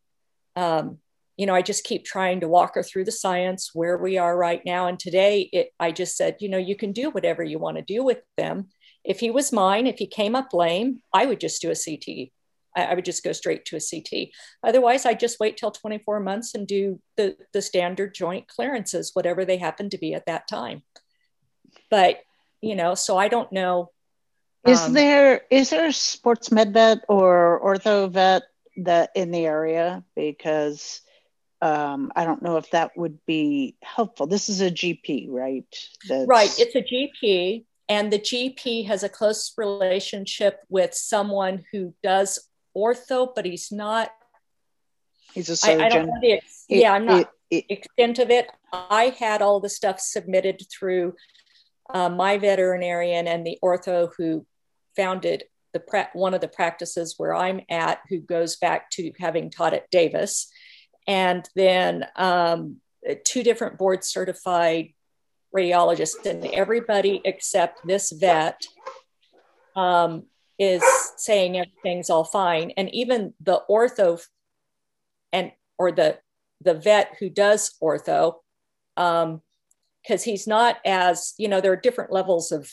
I just keep trying to walk her through the science where we are right now. And today I just said, you can do whatever you want to do with them. If he was mine, if he came up lame, I would just do a CT. I would just go straight to a CT. Otherwise, I just wait till 24 months and do the standard joint clearances, whatever they happen to be at that time. But, so I don't know. Is there a sports med vet or ortho vet that in the area? Because I don't know if that would be helpful. This is a GP, right? Right. It's a GP, and the GP has a close relationship with someone who does ortho, but he's not. He's a surgeon. I don't know I'm not extent of it. I had all the stuff submitted through my veterinarian and the ortho who founded one of the practices where I'm at, who goes back to having taught at Davis. And then 2 different board certified radiologists, and everybody except this vet is saying everything's all fine. And even the ortho or the vet who does ortho, because he's not as, there are different levels of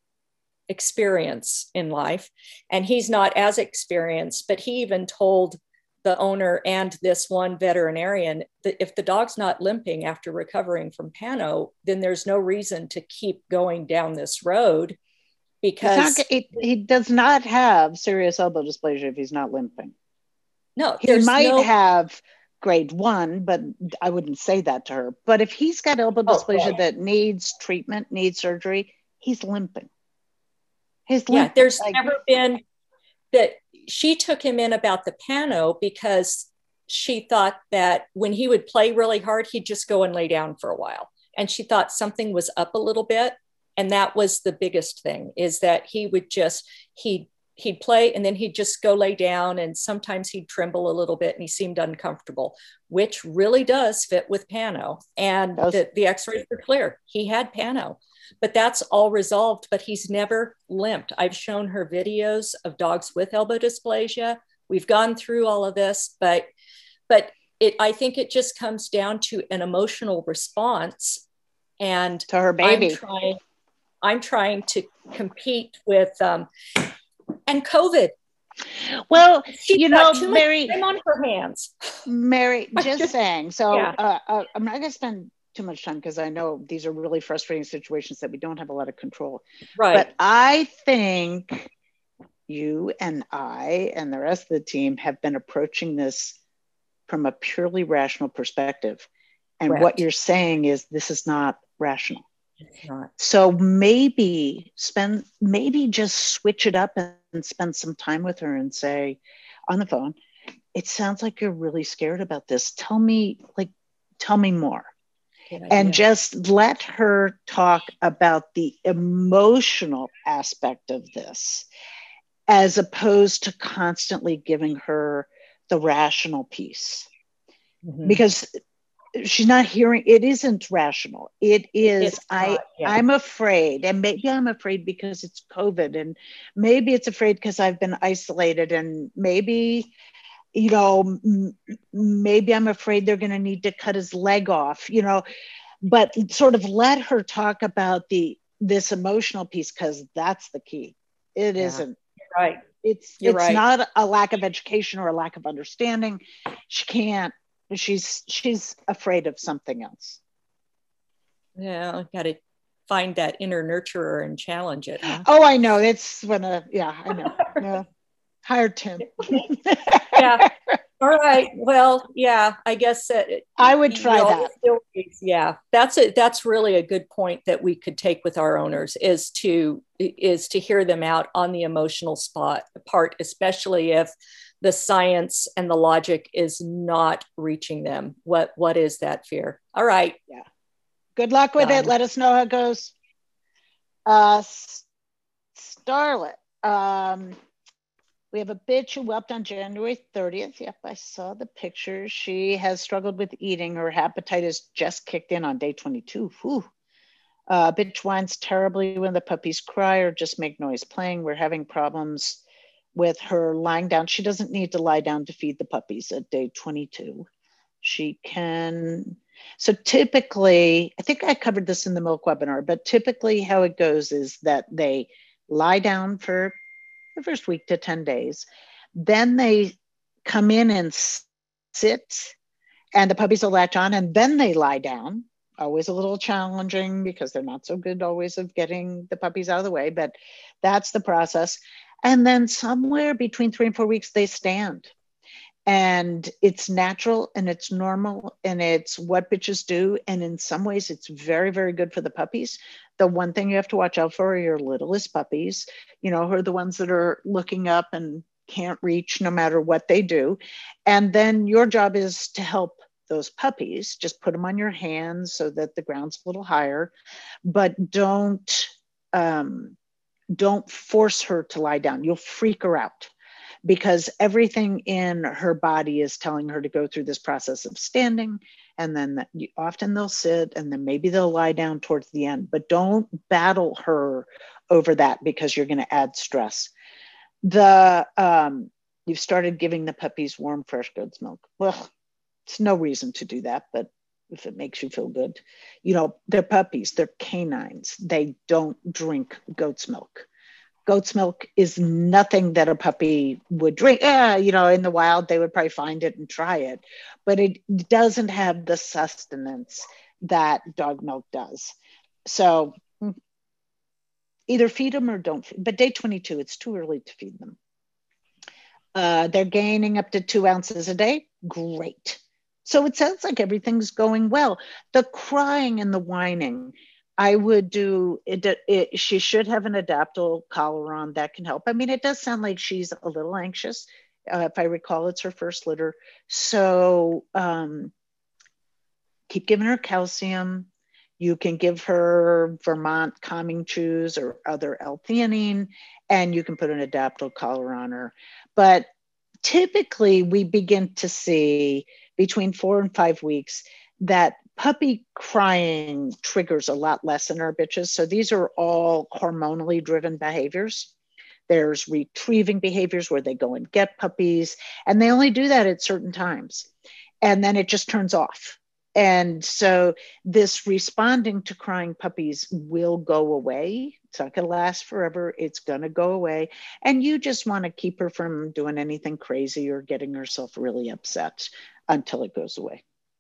experience in life, and he's not as experienced, but he even told the owner and this one veterinarian that if the dog's not limping after recovering from pano, then there's no reason to keep going down this road, because he does not have serious elbow dysplasia if he's not limping. No, he might have grade 1, but I wouldn't say that to her. But if he's got elbow dysplasia that needs treatment, needs surgery, he's limping. There's never been that. She took him in about the pano because she thought that when he would play really hard, he'd just go and lay down for a while. And she thought something was up a little bit. And that was the biggest thing, is that he would just, he'd play and then he'd just go lay down. And sometimes he'd tremble a little bit and he seemed uncomfortable, which really does fit with pano. And the x-rays were clear. He had pano. But that's all resolved, but he's never limped. I've shown her videos of dogs with elbow dysplasia. We've gone through all of this, but I think it just comes down to an emotional response. And to her baby. I'm trying to compete with, and COVID. Well, Mary, time on her hands. Mary, just saying. So I'm not going to spend too much time because I know these are really frustrating situations that we don't have a lot of control. Right. But I think you and I and the rest of the team have been approaching this from a purely rational perspective. And what you're saying is this is not rational. It's not. So maybe just switch it up and spend some time with her and say on the phone, it sounds like you're really scared about this. Tell me more. And just let her talk about the emotional aspect of this, as opposed to constantly giving her the rational piece. Mm-hmm. Because she's not hearing, it isn't rational. It is, I'm afraid, and maybe I'm afraid because it's COVID, and maybe it's afraid because I've been isolated, and maybe maybe I'm afraid they're going to need to cut his leg off, but sort of let her talk about this emotional piece, because that's the key. It isn't. Right. It's not a lack of education or a lack of understanding. She's afraid of something else. Yeah, got to find that inner nurturer and challenge it. Huh? Oh, I know. It's I know. Yeah. Hire Tim. Yeah. All right. Well, yeah, I guess I would try that. Yeah, that's really a good point that we could take with our owners is to hear them out on the emotional part, especially if the science and the logic is not reaching them. What is that fear? All right. Yeah. Good luck with it. Let us know how it goes. Starlet. We have a bitch who whelped on January 30th. Yep, I saw the picture. She has struggled with eating. Her hepatitis just kicked in on day 22. Whew. Bitch whines terribly when the puppies cry or just make noise playing. We're having problems with her lying down. She doesn't need to lie down to feed the puppies at day 22. She can. So typically, I think I covered this in the milk webinar, but typically how it goes is that they lie down for the first week to 10 days. Then they come in and sit, and the puppies will latch on, and then they lie down. Always a little challenging because they're not so good always of getting the puppies out of the way, but that's the process. And then somewhere between 3 and 4 weeks, they stand. And it's natural and it's normal and it's what bitches do. And in some ways, it's very, very good for the puppies. The one thing you have to watch out for are your littlest puppies, who are the ones that are looking up and can't reach no matter what they do. And then your job is to help those puppies. Just put them on your hands so that the ground's a little higher, but don't force her to lie down. You'll freak her out, because everything in her body is telling her to go through this process of standing. And then often they'll sit and then maybe they'll lie down towards the end, but don't battle her over that because you're going to add stress. You've started giving the puppies warm, fresh goat's milk. Well, it's no reason to do that, but if it makes you feel good, they're puppies, they're canines. They don't drink goat's milk. Goat's milk is nothing that a puppy would drink. In the wild, they would probably find it and try it, but it doesn't have the sustenance that dog milk does. So either feed them or don't. But day 22, it's too early to feed them. They're gaining up to 2 ounces a day. Great. So it sounds like everything's going well. The crying and the whining, I would do it. She should have an Adaptil collar on that can help. I mean, it does sound like she's a little anxious. If I recall, it's her first litter. So keep giving her calcium. You can give her Vermont calming chews or other L-theanine, and you can put an Adaptil collar on her. But typically we begin to see between 4 and 5 weeks that puppy crying triggers a lot less in our bitches. So these are all hormonally driven behaviors. There's retrieving behaviors where they go and get puppies, and they only do that at certain times. And then it just turns off. And so this responding to crying puppies will go away. It's not going to last forever. It's going to go away. And you just want to keep her from doing anything crazy or getting herself really upset until it goes away.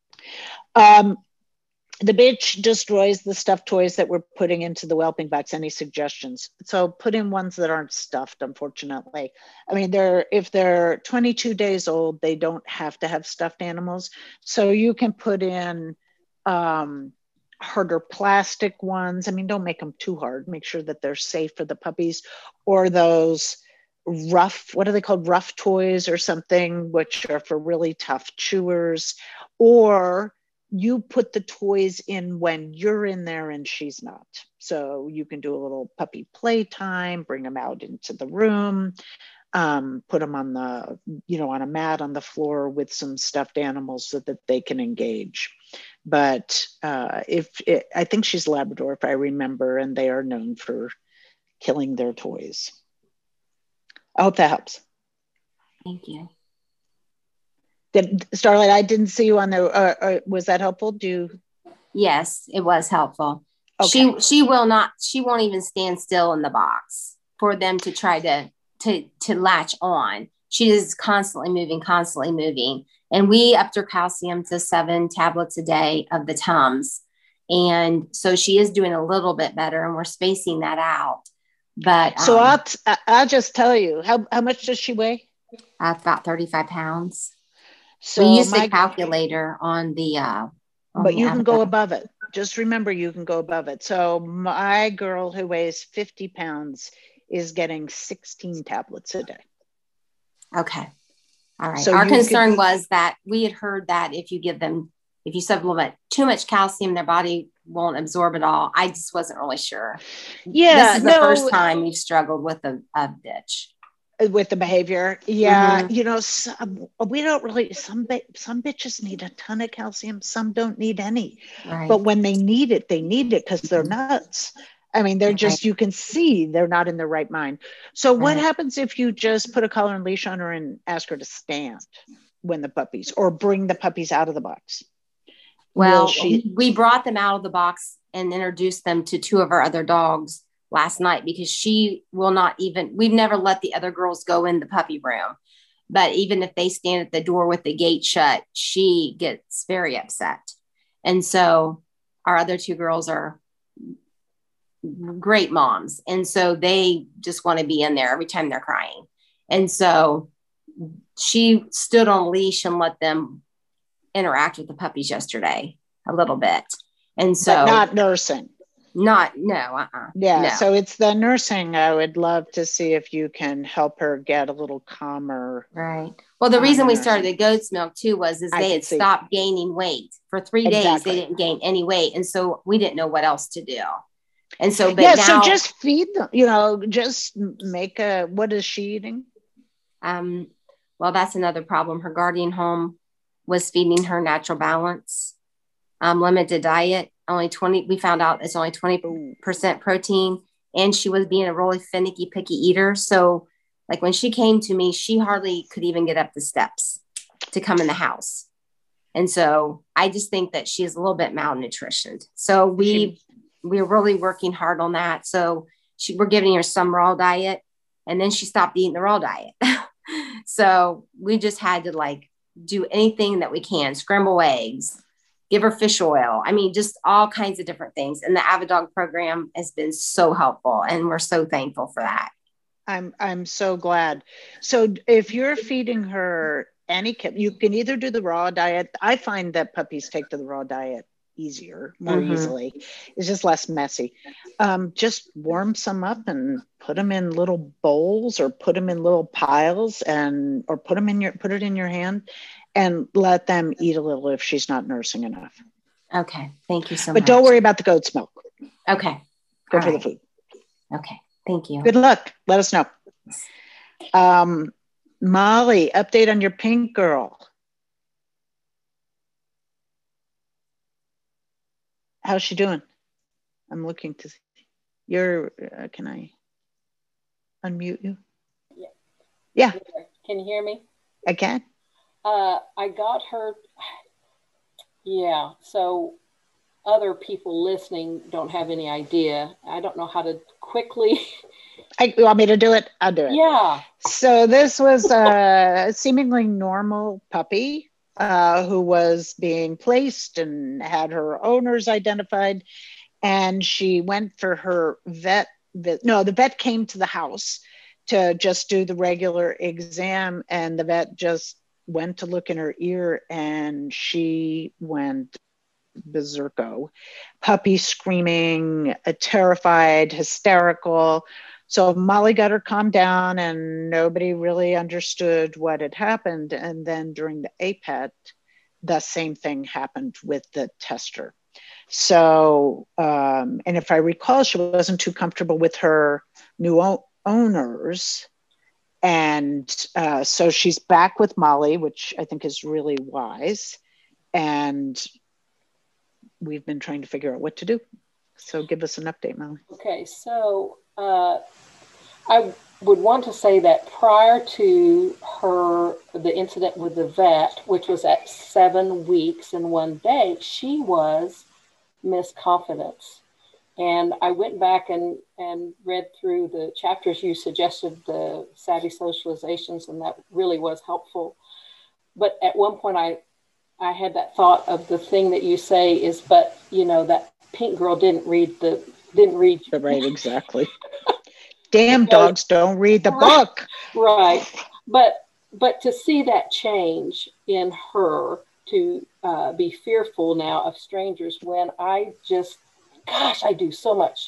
The bitch destroys the stuffed toys that we're putting into the whelping box. Any suggestions? So put in ones that aren't stuffed, unfortunately. I mean, if they're 22 days old, they don't have to have stuffed animals. So you can put in harder plastic ones. I mean, don't make them too hard. Make sure that they're safe for the puppies, or those rough, what are they called? Rough toys or something, which are for really tough chewers. Or you put the toys in when you're in there and she's not. So you can do a little puppy playtime, bring them out into the room, put them on on a mat on the floor with some stuffed animals so that they can engage. But I think she's Labrador, if I remember, and they are known for killing their toys. I hope that helps. Thank you. Starlight, I didn't see you on there. Was that helpful? Yes, it was helpful. Okay. She won't even stand still in the box for them to try to latch on. She is constantly moving. And we upped her calcium to 7 tablets a day of the Tums. And so she is doing a little bit better, and we're spacing that out. But so I'll just tell you, how much does she weigh? About 35 pounds. So we used the calculator on the but you can go above it. Just remember, you can go above it. So my girl who weighs 50 pounds is getting 16 tablets a day. Okay. All right. So our concern was that we had heard that if you supplement too much calcium, their body won't absorb it all. I just wasn't really sure. Yeah. This is the first time we've struggled with a bitch. with the behavior. Yeah. You know, we don't really, some bitches need a ton of calcium. Some don't need any, but when they need it because they're nuts. I mean, they're just, you can see they're not in their right mind. So what happens if you just put a collar and leash on her and ask her to stand when the puppies, or bring the puppies out of the box? Well, we brought them out of the box and introduced them to 2 of our other dogs last night, because she will not even, we've never let the other girls go in the puppy room, but even if they stand at the door with the gate shut, she gets very upset. And so our other 2 girls are great moms, and so they just want to be in there every time they're crying. And so she stood on a leash and let them interact with the puppies yesterday a little bit. And so, but not nursing. Yeah. No. So it's the nursing. I would love to see if you can help her get a little calmer. Right. Well, the reason we started the goat's milk too was they had stopped gaining weight for 3 days. They didn't gain any weight. And so we didn't know what else to do. And so, but now, so just feed them, you know, just make what is she eating? Well, that's another problem. Her guardian home was feeding her Natural Balance, limited diet, we found out it's only 20% protein. And she was being a really finicky, picky eater. So like when she came to me, she hardly could even get up the steps to come in the house. And so I just think that she's a little bit malnutritioned. So we're really working hard on that. So we're giving her some raw diet, and then she stopped eating the raw diet. So we just had to do anything that we can, scramble eggs, give her fish oil. I mean, just all kinds of different things. And the Avidog program has been so helpful, and we're so thankful for that. I'm so glad. So if you're feeding her you can either do the raw diet. I find that puppies take to the raw diet more easily. It's just less messy. Just warm some up and put them in little bowls, or put them in little piles, or put it in your hand and let them eat a little if she's not nursing enough. Okay. Thank you so much. But don't worry about the goat's milk. Okay. Go for the food. Okay. Thank you. Good luck. Let us know. Molly, update on your pink girl. How's she doing? I'm looking to see. Can I unmute you? Yeah. Can you hear me? I can. I got her. Yeah. So other people listening don't have any idea. I don't know how to quickly. You want me to do it? I'll do it. Yeah. So this was a seemingly normal puppy who was being placed and had her owners identified. And she went for her vet. The vet came to the house to just do the regular exam. And the vet just went to look in her ear, and she went berserko. Puppy screaming, terrified, hysterical. So Molly got her calmed down, and nobody really understood what had happened. And then during the APET, the same thing happened with the tester. So, and if I recall, she wasn't too comfortable with her new owners. And so she's back with Molly, which I think is really wise. And we've been trying to figure out what to do. So give us an update, Molly. Okay, so I would want to say that prior to the incident with the vet, which was at 7 weeks and 1 day, she was Miss Confidence. And I went back and read through the chapters you suggested, the Savvy Socializations, and that really was helpful. But at one point I had that thought of the thing that you say is, but that pink girl didn't read. Right, exactly. Damn dogs don't read the book. Right. But to see that change in her, to be fearful now of strangers, when I do so much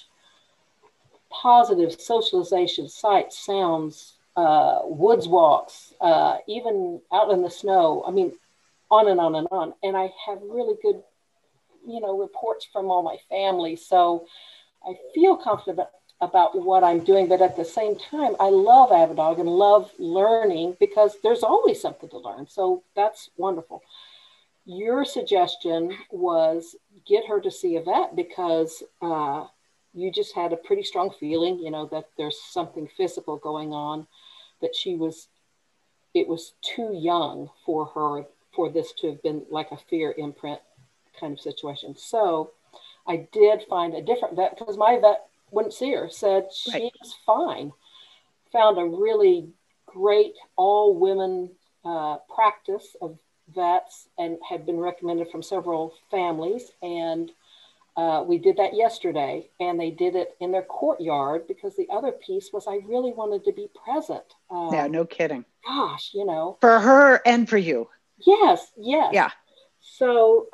positive socialization, sights, sounds, woods walks, even out in the snow. I mean, on and on and on. And I have really good, reports from all my family. So I feel confident about what I'm doing, but at the same time, I love Avidog and love learning because there's always something to learn. So that's wonderful. Your suggestion was get her to see a vet because you just had a pretty strong feeling, you know, that there's something physical going on, that it was too young for her, for this to have been like a fear imprint kind of situation. So I did find a different vet because my vet wouldn't see her, said she was fine. Found a really great all women practice of vets and had been recommended from several families. And we did that yesterday, and they did it in their courtyard because the other piece was I really wanted to be present. Yeah, no kidding. Gosh, you know. For her and for you. Yes, yes. Yeah. So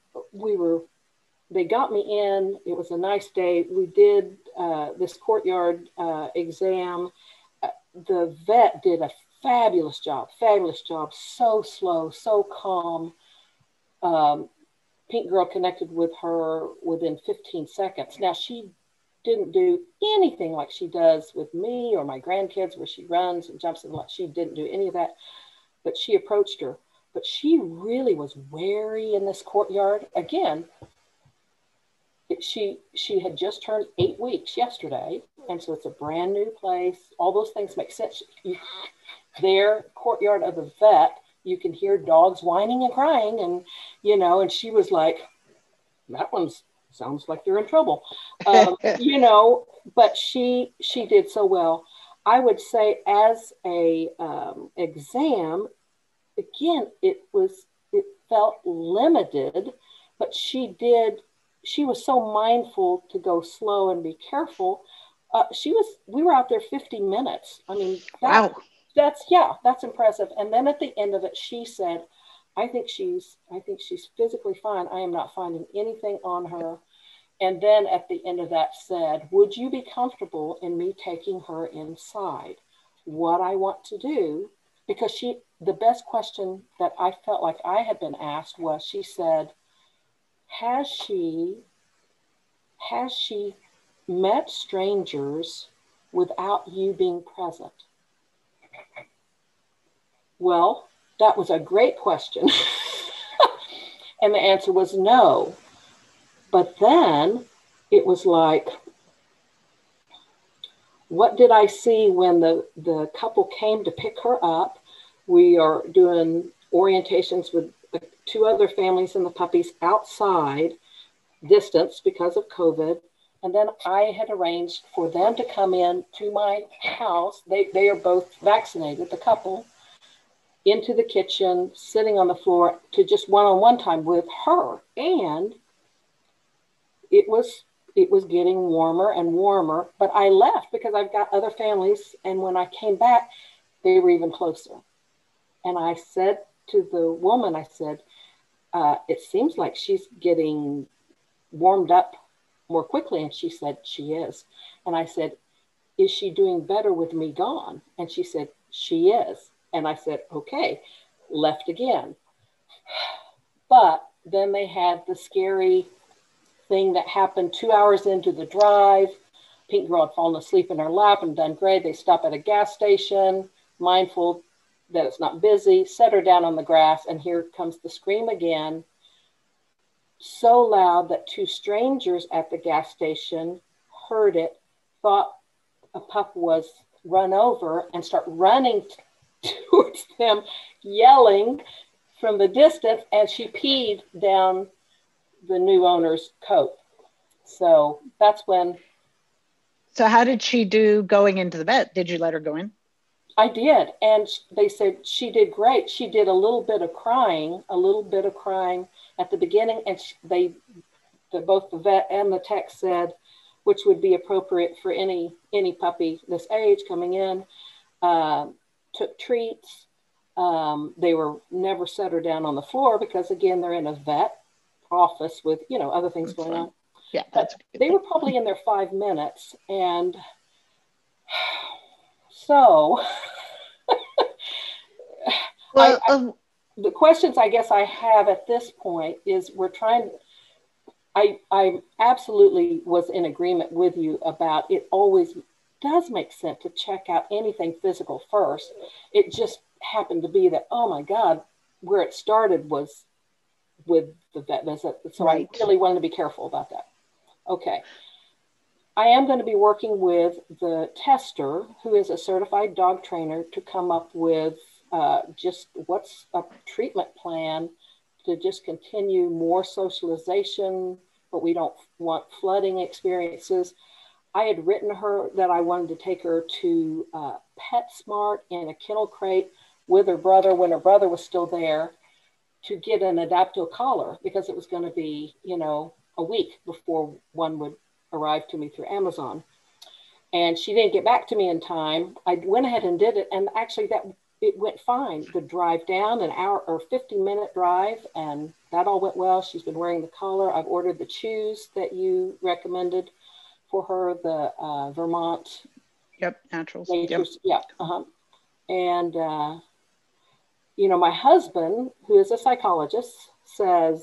they got me in. It was a nice day. We did this courtyard exam. The vet did a fabulous job. So slow, so calm. Pink Girl connected with her within 15 seconds. Now, she didn't do anything like she does with me or my grandkids where she runs and jumps and she didn't do any of that, but she approached her. But she really was wary in this courtyard. Again, she had just turned 8 weeks yesterday, and so it's a brand new place. All those things make sense. Their courtyard of the vet, you can hear dogs whining and crying, and you know, and she was like, that one sounds like they're in trouble, you know, but she did so well. I would say as a exam, again, it felt limited, but she was so mindful to go slow and be careful. We were out there 50 minutes. I mean, wow. That's impressive. And then at the end of it, she said, I think she's physically fine. I am not finding anything on her. And then at the end of that said, would you be comfortable in me taking her inside? What I want to do, because the best question that I felt like I had been asked was, she said, has she met strangers without you being present? Well, that was a great question. And the answer was no. But then it was like, what did I see when the couple came to pick her up? We are doing orientations with 2 other families and the puppies outside, distance because of COVID. And then I had arranged for them to come in to my house. They are both vaccinated, the couple, into the kitchen, sitting on the floor to just one-on-one time with her. And it was getting warmer and warmer, but I left because I've got other families. And when I came back, they were even closer. And I said to the woman, I said, it seems like she's getting warmed up more quickly. And she said, she is. And I said, is she doing better with me gone? And she said, she is. And I said, okay, left again. But then they had the scary thing that happened 2 hours into the drive. Pink Girl had fallen asleep in her lap and done great. They stop at a gas station, mindful that it's not busy, set her down on the grass, and here comes the scream again. So loud that 2 strangers at the gas station heard it, thought a pup was run over, and start running towards them, yelling from the distance, and she peed down the new owner's coat. So that's when. So how did she do going into the vet? Did you let her go in? I did. And they said she did great. She did a little bit of crying at the beginning. And both the vet and the tech said, which would be appropriate for any puppy this age coming in, took treats. They were never set her down on the floor because, again, they're in a vet office with, other things going on. Yeah, that's good. They were probably in there 5 minutes. And so the questions I guess I have at this point is I absolutely was in agreement with you about it always does make sense to check out anything physical first. It just happened to be that, oh my God, where it started was with the vet visit. So right. I really wanted to be careful about that. Okay. I am going to be working with the tester, who is a certified dog trainer, to come up with just what's a treatment plan to just continue more socialization, but we don't want flooding experiences. I had written her that I wanted to take her to PetSmart in a kennel crate with her brother when her brother was still there to get an Adapto collar, because it was going to be, you know, a week before one would arrive to me through Amazon. And she didn't get back to me in time. I went ahead and did it. And actually it went fine. The drive down, an hour or 50-minute drive, and that all went well. She's been wearing the collar. I've ordered the chews that you recommended for her, the Vermont. Yep, naturals. Nature's, yep. Yeah. Uh-huh. And, you know, my husband, who is a psychologist, says,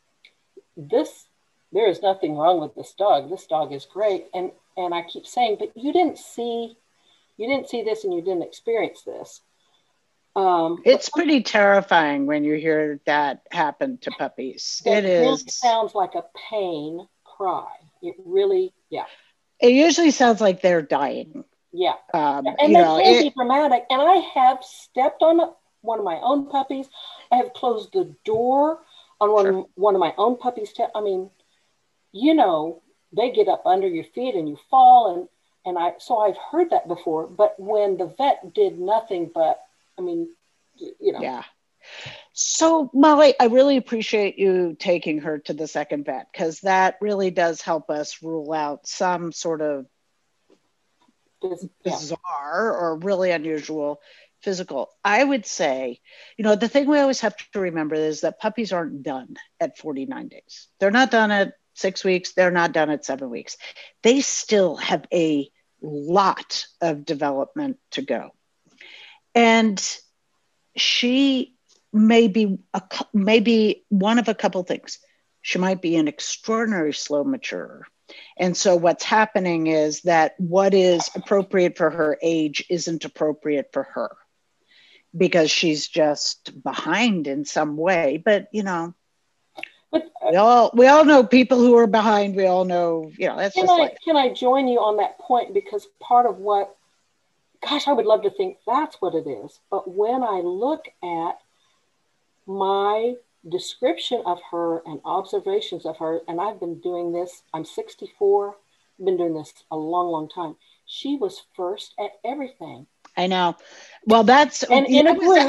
there is nothing wrong with this dog. This dog is great. And I keep saying, but you didn't see this and you didn't experience this. It's pretty terrifying when you hear that happen to puppies. It really sounds like a pain cry. It really, yeah. It usually sounds like they're dying. Yeah. And they can be dramatic. And I have stepped on one of my own puppies. I have closed the door on one of my own puppies. I mean, you know, they get up under your feet and you fall. So I've heard that before. But when the vet did nothing but, I mean, you know. Yeah. So Molly, I really appreciate you taking her to the second vet, because that really does help us rule out some sort of bizarre or really unusual physical. I would say, you know, the thing we always have to remember is that puppies aren't done at 49 days. They're not done at 6 weeks. They're not done at 7 weeks. They still have a lot of development to go. And she may be one of a couple things. She might be an extraordinary slow maturer. And so what's happening is that what is appropriate for her age isn't appropriate for her, because she's just behind in some way. But, you know, we all know people who are behind. We all know, you know, that's Can I join you on that point? Because part of what, gosh, I would love to think that's what it is. But when I look at my description of her and observations of her, and I've been doing this, I'm 64, I've been doing this a long, long time. She was first at everything. I know. Well, that's, and in a group,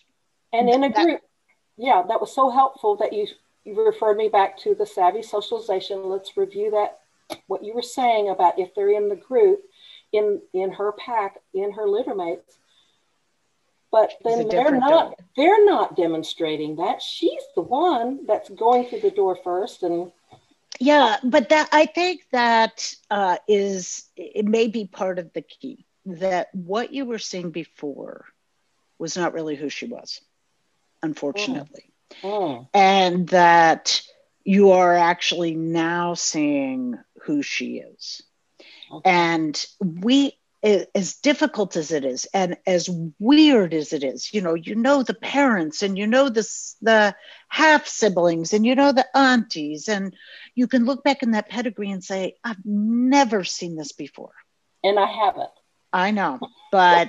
yeah, that was so helpful that you referred me back to the Savvy Socialization. Let's review that, what you were saying about if they're in the group, in her pack, in her litter mates, but then they're not demonstrating that. She's the one that's going through the door first. And yeah, but that, I think that it may be part of the key, that what you were seeing before was not really who she was, unfortunately. And that you are actually now seeing who she is. Okay. And as difficult as it is, and as weird as it is, you know the parents, and you know the half siblings, and you know the aunties, and you can look back in that pedigree and say, I've never seen this before. And I haven't. I know, but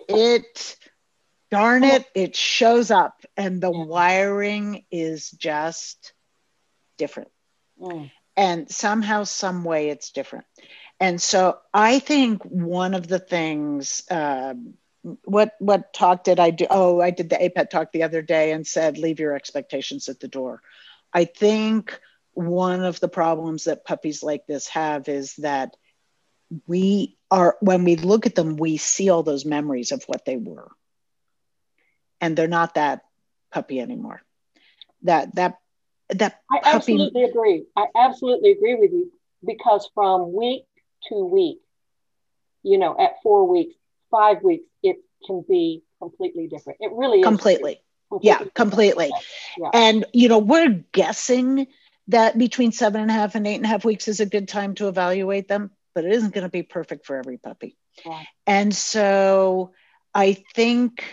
darn it, it shows up, and the wiring is just different. And somehow, some way it's different. And so I think one of the things, what talk did I do? Oh, I did the APET talk the other day and said, leave your expectations at the door. I think one of the problems that puppies like this have is that when we look at them, we see all those memories of what they were. And they're not that puppy anymore. I absolutely agree. I absolutely agree with you, because from week to week, you know, at 4 weeks, 5 weeks, it can be completely different. It really is. Completely. Yeah, completely. Yeah. And, you know, we're guessing that between 7.5 and 8.5 weeks is a good time to evaluate them, but it isn't going to be perfect for every puppy. Right. And so I think,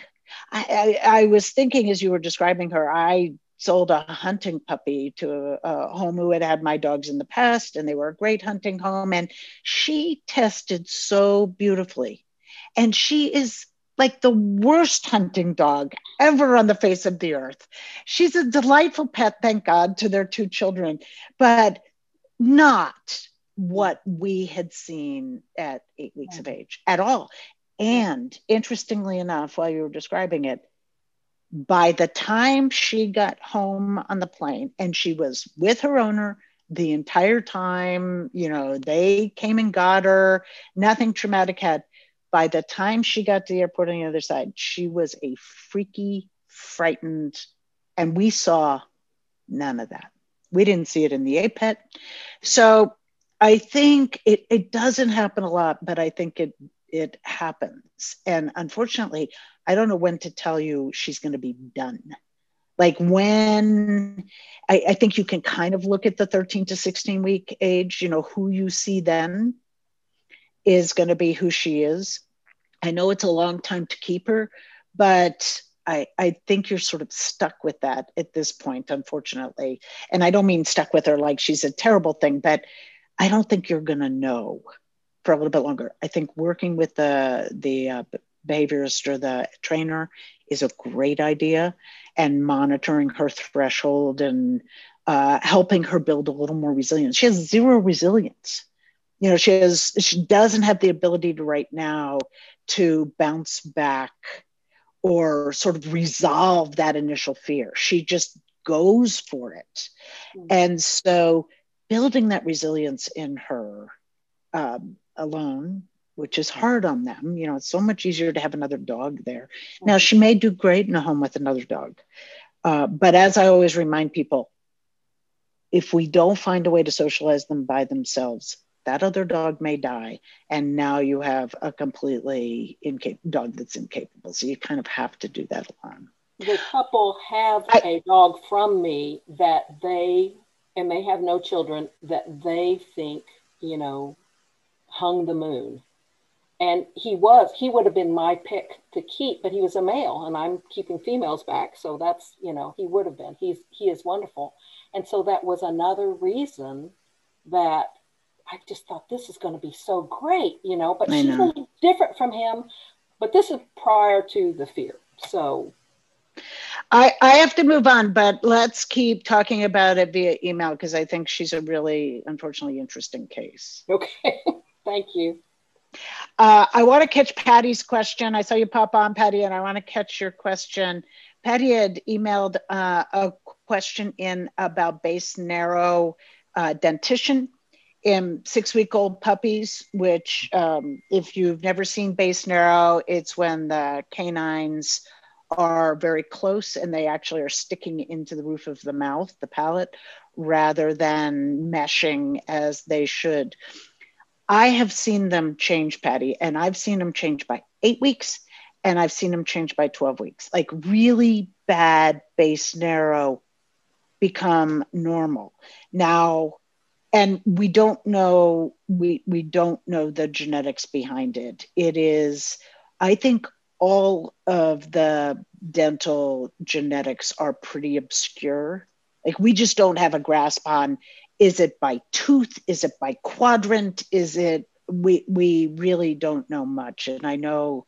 I was thinking as you were describing her, I sold a hunting puppy to a home who had my dogs in the past, and they were a great hunting home. And she tested so beautifully. And she is like the worst hunting dog ever on the face of the earth. She's a delightful pet, thank God, to their 2 children, but not what we had seen at 8 weeks of age at all. And interestingly enough, while you were describing it, by the time she got home on the plane, and she was with her owner the entire time, you know, they came and got her, nothing traumatic had. By the time she got to the airport on the other side, she was a freaky, frightened, and we saw none of that. We didn't see it in the APET. So I think it doesn't happen a lot, but I think it happens. And unfortunately, I don't know when to tell you she's going to be done. Like when, I think you can kind of look at the 13 to 16 week age, you know, who you see then is going to be who she is. I know it's a long time to keep her, but I think you're sort of stuck with that at this point, unfortunately. And I don't mean stuck with her like she's a terrible thing, but I don't think you're going to know for a little bit longer. I think working with the behaviorist or the trainer is a great idea, and monitoring her threshold and helping her build a little more resilience. She has zero resilience. You know, she doesn't have the ability to right now to bounce back or sort of resolve that initial fear. She just goes for it. Mm-hmm. And so building that resilience in her alone, which is hard on them, you know, it's so much easier to have another dog there. Mm-hmm. Now, she may do great in a home with another dog. But as I always remind people, if we don't find a way to socialize them by themselves, that other dog may die, and now you have a completely dog that's incapable. So you kind of have to do that alone. The couple have a dog from me that they have no children, that they think, you know, hung the moon. And he would have been my pick to keep, but he was a male, and I'm keeping females back. So that's, you know, he would have been. He is wonderful. And so that was another reason that I just thought this is going to be so great, you know, but she's a little different from him. But this is prior to the fear. So I have to move on, but let's keep talking about it via email, because I think she's a really, unfortunately, interesting case. Okay. Thank you. I want to catch Patty's question. I saw you pop on, Patty, and I want to catch your question. Patty had emailed a question in about base narrow dentition in 6-week-old puppies, which if you've never seen base narrow, it's when the canines are very close and they actually are sticking into the roof of the mouth, the palate, rather than meshing as they should. I have seen them change, Patty, and I've seen them change by 8 weeks, and I've seen them change by 12 weeks. Like really bad base narrow become normal. Now, and we don't know, we don't know the genetics behind it. It is, I think all of the dental genetics are pretty obscure. Like we just don't have a grasp on, is it by tooth? Is it by quadrant? Is it, we really don't know much. And I know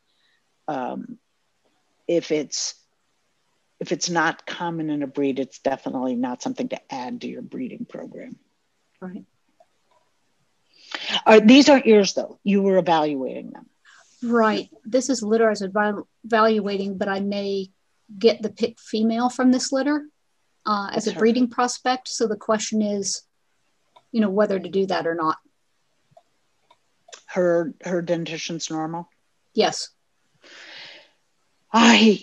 if it's not common in a breed, it's definitely not something to add to your breeding program. Right. These aren't yours though. You were evaluating them. Right. This is litter I was evaluating, but I may get the pick female from this litter as a breeding prospect. So the question is, you know, whether to do that or not. Her dentition's normal? Yes. I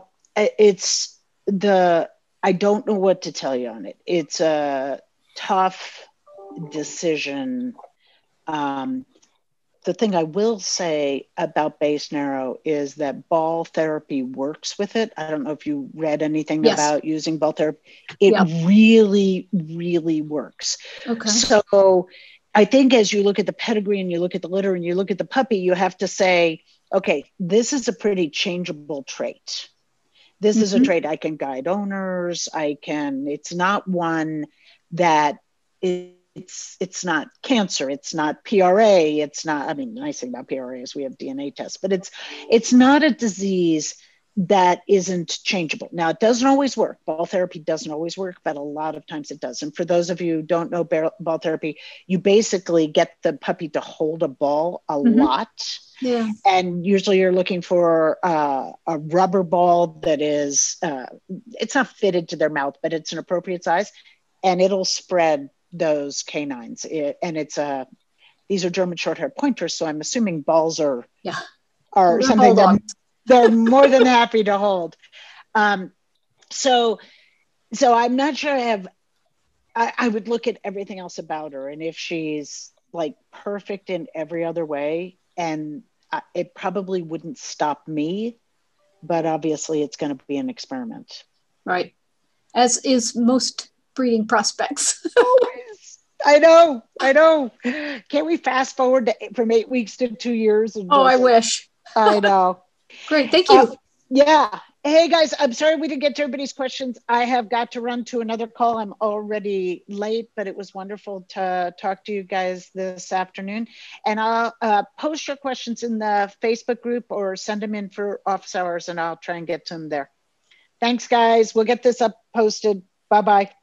don't know what to tell you on it. It's a tough decision. The thing I will say about base narrow is that ball therapy works with it. I don't know if you read anything about using ball therapy. It really, really works. Okay. So I think as you look at the pedigree and you look at the litter and you look at the puppy, you have to say, okay, this is a pretty changeable trait. This is a trait I can guide owners. It's not one that it's not cancer. It's not PRA. It's not, I mean, the nice thing about PRA is we have DNA tests, but it's not a disease that isn't changeable. Now, it doesn't always work. Ball therapy doesn't always work, but a lot of times it does. And for those of you who don't know ball therapy, you basically get the puppy to hold a ball a lot. Yeah. And usually you're looking for a rubber ball that is, it's not fitted to their mouth, but it's an appropriate size, and it'll spread those canines. These are German short-haired pointers, so I'm assuming balls are something that they're more than happy to hold. So I'm not sure I would look at everything else about her, and if she's like perfect in every other way, and it probably wouldn't stop me, but obviously it's going to be an experiment. Right. As is most breeding prospects. I know. Can't we fast forward from 8 weeks to 2 years? I wish. I know. Great. Thank you. Yeah. Hey guys, I'm sorry we didn't get to everybody's questions. I have got to run to another call. I'm already late, but it was wonderful to talk to you guys this afternoon. And I'll post your questions in the Facebook group or send them in for office hours, and I'll try and get to them there. Thanks, guys. We'll get this up posted. Bye-bye.